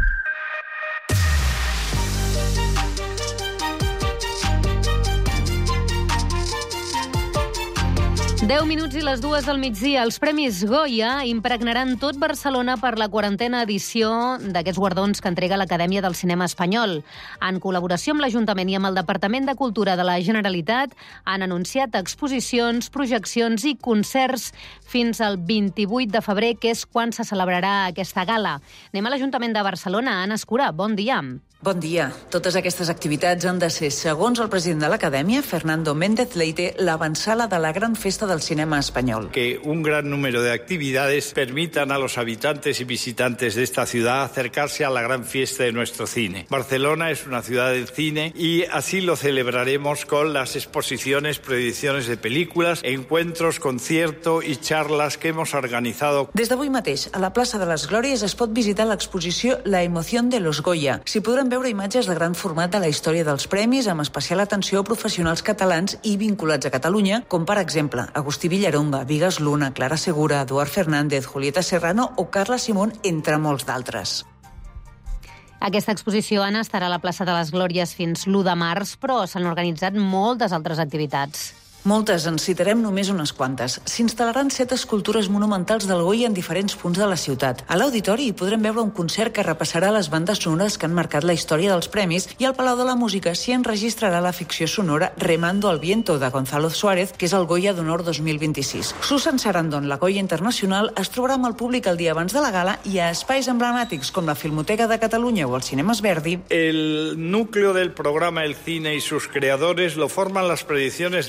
deu minuts i les dues del migdia. Els Premis Goya impregnaran tot Barcelona per la quarantena edició d'aquests guardons que entrega l'Acadèmia del Cinema Espanyol. En col·laboració amb l'Ajuntament i amb el Departament de Cultura de la Generalitat, han anunciat exposicions, projeccions i concerts fins al vint-i-vuit de febrer, que és quan se celebrarà aquesta gala. Anem a l'Ajuntament de Barcelona. Anna Escurà, bon dia. Bon dia. Totes aquestes activitats han de ser, segons el president de l'Acadèmia, Fernando Méndez Leite, l'avantsala de la gran festa del cinema espanyol. Que un gran número de actividades permitan a los habitantes y visitantes de esta ciudad acercarse a la gran fiesta de nuestro cine. Barcelona es una ciudad del cine y así lo celebraremos con las exposiciones, proyecciones de películas, encuentros, concierto y charlas que hemos organizado. Des d'avui mateix, a la plaça de les Glòries es pot visitar l'exposició La emoción de los Goya. S'hi podran veure imatges de gran format de la història dels premis, amb especial atenció a professionals catalans i vinculats a Catalunya, com per exemple Agustí Villaromba, Vigas Luna, Clara Segura, Eduard Fernández, Julieta Serrano o Carla Simón, entre molts d'altres. Aquesta exposició, Anna, estarà a la plaça de les Glòries fins l'u de març, però s'han organitzat moltes altres activitats. Moltes, en citarem només unes quantes. S'instal·laran set escultures monumentals del Goya en diferents punts de la ciutat. A l'Auditori hi podrem veure un concert que repassarà les bandes sonores que han marcat la història dels premis i al Palau de la Música s'hi enregistrarà la ficció sonora Remando al viento, de Gonzalo Suárez, que és el Goya d'Honor dos mil vint-i-sis. Susan Sarandon, la Goya Internacional, es trobarà amb el públic el dia abans de la gala i a espais emblemàtics com la Filmoteca de Catalunya o el Cinemas Verdi. El núcleo del programa El Cine y sus creadores lo forman las proyecciones de las películas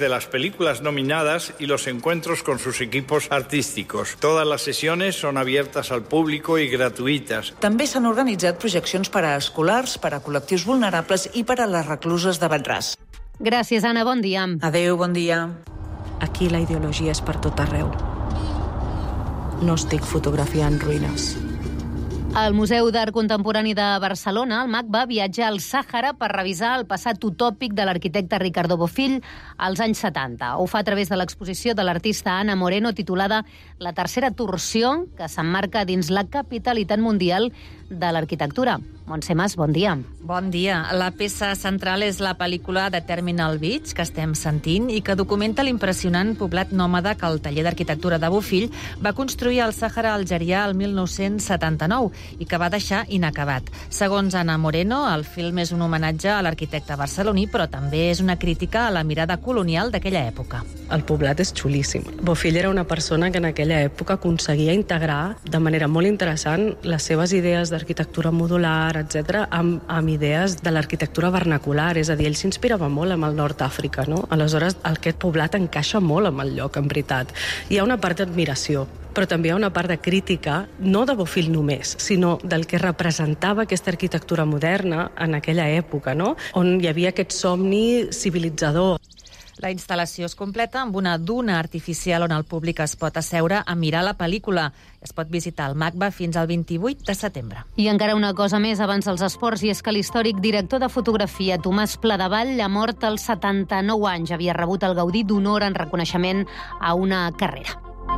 películas nominadas y los encuentros con sus equipos artísticos. Todas las sesiones son abiertas al público y gratuïtes. També s'han organitzat projeccions per a escolars, per a col·lectius vulnerables i per a les recluses de Benràs. Gràcies, Anna. Bon dia. Adéu, bon dia. Aquí la ideologia és per tot arreu. No estic fotografiant ruïnes. Al Museu d'Art Contemporani de Barcelona, el MAC va viatjar al Sàhara per revisar el passat utòpic de l'arquitecte Ricardo Bofill als anys setanta. Ho fa a través de l'exposició de l'artista Ana Moreno titulada La tercera torsió, que s'emmarca dins la capitalitat mundial de l'arquitectura. Montse Mas, bon dia. Bon dia. La peça central és la pel·lícula de Terminal Beach, que estem sentint, i que documenta l'impressionant poblat nòmada que el taller d'arquitectura de Bofill va construir al Sàhara algerià el mil nou-cents setanta-nou i que va deixar inacabat. Segons Ana Moreno, el film és un homenatge a l'arquitecte barceloní, però també és una crítica a la mirada colonial d'aquella època. El poblat és xulíssim. Bofill era una persona que en aquella època aconseguia integrar de manera molt interessant les seves idees d'arquitectura modular, etcètera, amb, amb idees de l'arquitectura vernacular, és a dir, ell s'inspirava molt amb el nord d'Àfrica, no? Aleshores, aquest poblat encaixa molt amb el lloc, en veritat. Hi ha una part d'admiració, però també hi ha una part de crítica, no de Bofill només, sinó del que representava aquesta arquitectura moderna en aquella època, no? On hi havia aquest somni civilitzador. La instal·lació es completa amb una duna artificial on el públic es pot asseure a mirar la pel·lícula. Es pot visitar el MACBA fins al vint-i-vuit de setembre. I encara una cosa més abans dels esports, i és que l'històric director de fotografia Tomàs Pladevall ha mort als setanta-nou anys. Havia rebut el Gaudí d'Honor en reconeixement a una carrera.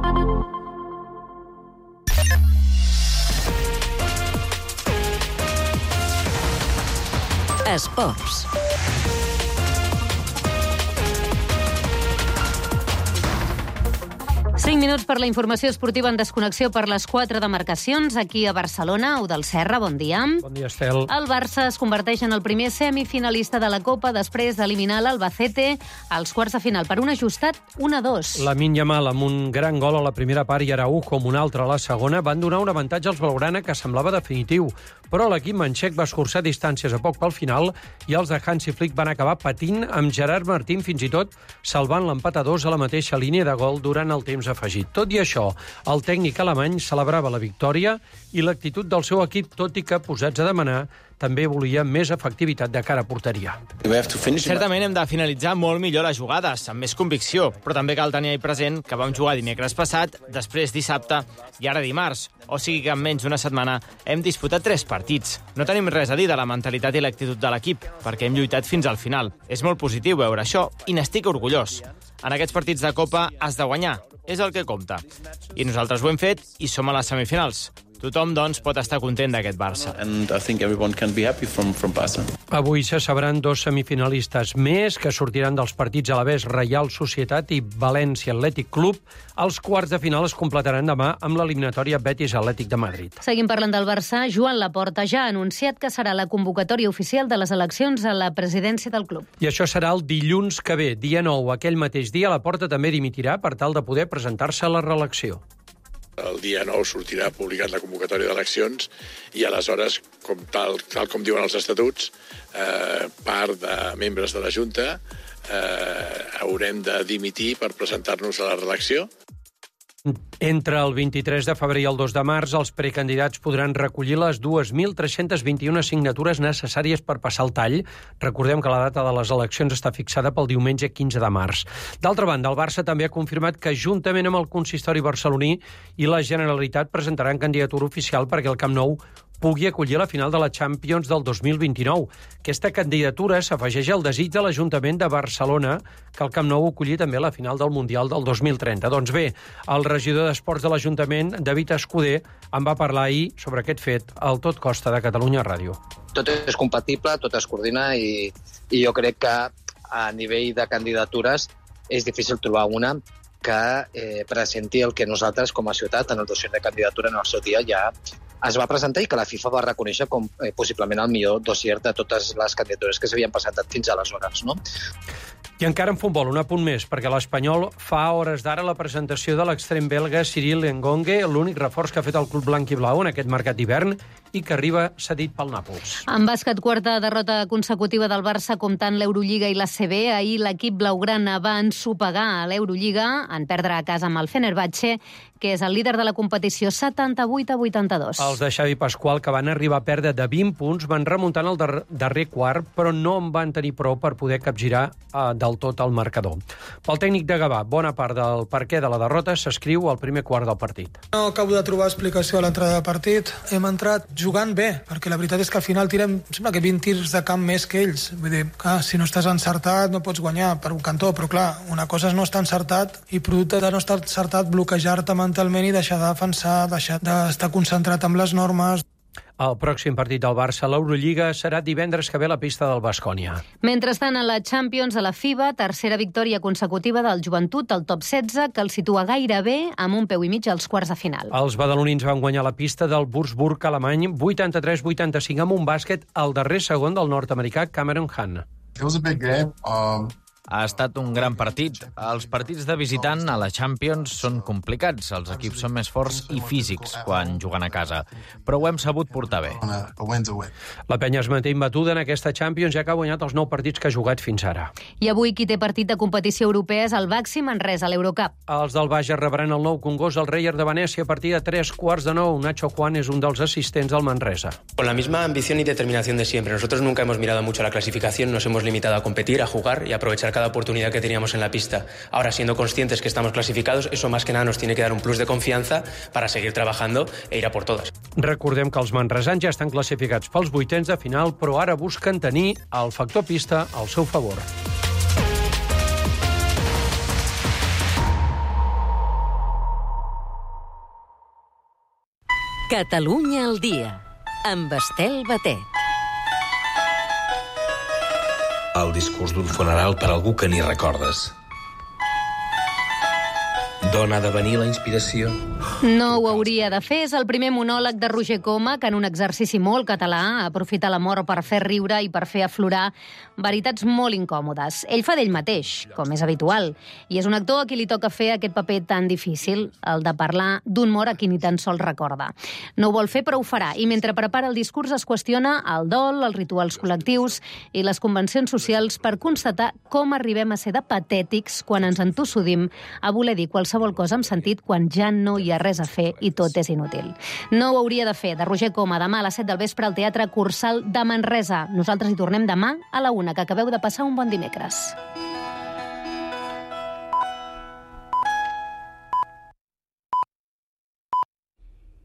Esports. cinc minuts per la informació esportiva en desconnexió per les quatre demarcacions. Aquí a Barcelona, Eudald Serra, bon dia. Bon dia, Estel. El Barça es converteix en el primer semifinalista de la Copa després d'eliminar l'Albacete als quarts de final per un ajustat un a dos. Lamine Yamal, amb un gran gol a la primera part i Araujo amb un altre a la segona, van donar un avantatge als blaugrana que semblava definitiu. Però l'equip manxec va escurçar distàncies a poc pel final i els de Hansi Flick van acabar patint amb Gerard Martín, fins i tot salvant l'empat a dos a la mateixa línia de gol durant el temps afegit. Tot i això, el tècnic alemany celebrava la victòria i l'actitud del seu equip, tot i que, posats a demanar, també volia més efectivitat de cara a porteria. Certament hem de finalitzar molt millor les jugades, amb més convicció, però també cal tenir present que vam jugar dimecres passat, després dissabte i ara dimarts, o sigui que en menys d'una setmana hem disputat tres partits. No tenim res a dir de la mentalitat i l'actitud de l'equip, perquè hem lluitat fins al final. És molt positiu veure això i n'estic orgullós. En aquests partits de Copa has de guanyar, és el que compta. I nosaltres ho hem fet i som a les semifinals. Tothom, doncs, pot estar content d'aquest Barça. And I think everyone can be happy from, from Barça. Avui se sabran dos semifinalistes més que sortiran dels partits a la vez Reial Societat i València Atlètic Club. Els quarts de final es completaran demà amb l'eliminatòria Betis Atlètic de Madrid. Seguim parlant del Barça. Joan Laporta ja ha anunciat que serà la convocatòria oficial de les eleccions a la presidència del club. I això serà el dilluns que ve, dia nou. Aquell mateix dia Laporta també dimitirà per tal de poder presentar-se a la reelecció. El dia nou sortirà publicat la convocatòria d'eleccions i aleshores, com tal, tal com diuen els estatuts, eh, part de membres de la Junta eh, haurem de dimitir per presentar-nos a la reelecció. Entre el vint-i-tres de febrer i el dos de març, els precandidats podran recollir les dos mil tres-cents vint-i-una signatures necessàries per passar el tall. Recordem que la data de les eleccions està fixada pel diumenge quinze de març. D'altra banda, el Barça també ha confirmat que, juntament amb el consistori barceloní i la Generalitat, presentaran candidatura oficial perquè el Camp Nou pugui acollir la final de la Champions del dos mil vint-i-nou. Aquesta candidatura s'afegeix al desig de l'Ajuntament de Barcelona que el Camp Nou acolli també la final del Mundial del dos mil trenta. Doncs bé, el regidor d'Esports de l'Ajuntament, David Escuder, en va parlar ahir sobre aquest fet al Tot Costa de Catalunya Ràdio. Tot és compatible, tot es coordina i, i jo crec que a nivell de candidatures és difícil trobar una que eh, presenti el que nosaltres com a ciutat en el dossier de candidatura en el seu dia ja es va presentar i que la FIFA va reconèixer com eh, possiblement el millor dossier de totes les candidatures que s'havien presentat fins aleshores, no? I encara en futbol, un apunt més, perquè l'Espanyol fa hores d'ara la presentació de l'extrem belga Cyril Ngonge, l'únic reforç que ha fet el club blanc i blau en aquest mercat d'hivern i que arriba cedit pel Nàpols. En bàsquet, quarta derrota consecutiva del Barça, comptant l'Eurolliga i l'A C B. Ahir l'equip blaugrana va ensopegar a l'Eurolliga en perdre a casa amb el Fenerbahçe, que és el líder de la competició, setanta-vuit a vuitanta-dos. Els de Xavi Pasqual, que van arribar a perdre de vint punts, van remuntar en el dar darrer quart, però no en van tenir prou per poder capgirar eh, del tot el marcador. Pel tècnic de Gavà, bona part del perquè de la derrota s'escriu al primer quart del partit. No acabo de trobar explicació a l'entrada del partit. Hem entrat jugant bé, perquè la veritat és que al final tirem, sembla que vint tirs de camp més que ells. Vull dir, clar, si no estàs encertat no pots guanyar per un cantó, però clar, una cosa és no estar encertat i producte de no estar encertat bloquejar-te mentalment i deixar de defensar, deixar d'estar concentrat amb les normes. El pròxim partit del Barça a l'Eurolliga serà divendres que ve a la pista del Baskonia. Mentrestant, a la Champions, a la FIBA, tercera victòria consecutiva del Joventut, al top setze, que el situa gairebé amb un peu i mig als quarts de final. Els badalonins van guanyar la pista del Würzburg alemany vuitanta-tres vuitanta-cinc amb un bàsquet al darrer segon del nord-americà Cameron Hahn. It was a big game. Um... Ha estat un gran partit. Els partits de visitant a la Champions són complicats. Els equips són més forts i físics quan juguen a casa. Però ho hem sabut portar bé. La penya es manté imbatuda en aquesta Champions, ja que ha guanyat els nou partits que ha jugat fins ara. I avui qui té partit de competició europea és el Baxi Manresa, a l'Eurocup. Els del Bages rebran el nou Congost al Reyer de Venècia a partir de tres quarts de nou. Nacho Juan és un dels assistents al Manresa. Con la misma ambición y determinación de siempre. Nosotros nunca hemos mirado mucho a la clasificación, nos hemos limitado a competir, a jugar y a aprovechar cada oportunidad que teníamos en la pista. Ahora, siendo conscientes que estamos clasificados, eso más que nada nos tiene que dar un plus de confianza para seguir trabajando e ir a por todas. Recordem que els manresans ja estan classificats pels vuitens de final, però ara busquen tenir el factor pista al seu favor. Catalunya al dia, amb Estel Batet. El discurs d'un funeral per algú que ni recordes. D'on ha de venir la inspiració? No ho hauria de fer. És el primer monòleg de Roger Coma, que en un exercici molt català aprofita la mort per fer riure i per fer aflorar veritats molt incòmodes. Ell fa d'ell mateix, com és habitual, i és un actor a qui li toca fer aquest paper tan difícil, el de parlar d'un mort a qui ni tan sols recorda. No ho vol fer, però ho farà, i mentre prepara el discurs es qüestiona el dol, els rituals col·lectius i les convencions socials per constatar com arribem a ser de patètics quan ens entossudim a voler dir qualsevol cosa amb sentit quan ja no hi ha res a fer i tot és inútil. No ho hauria de fer, de Roger Coma, demà a les set del vespre al Teatre Cursal de Manresa. Nosaltres hi tornem demà a la una, que acabeu de passar un bon dimecres.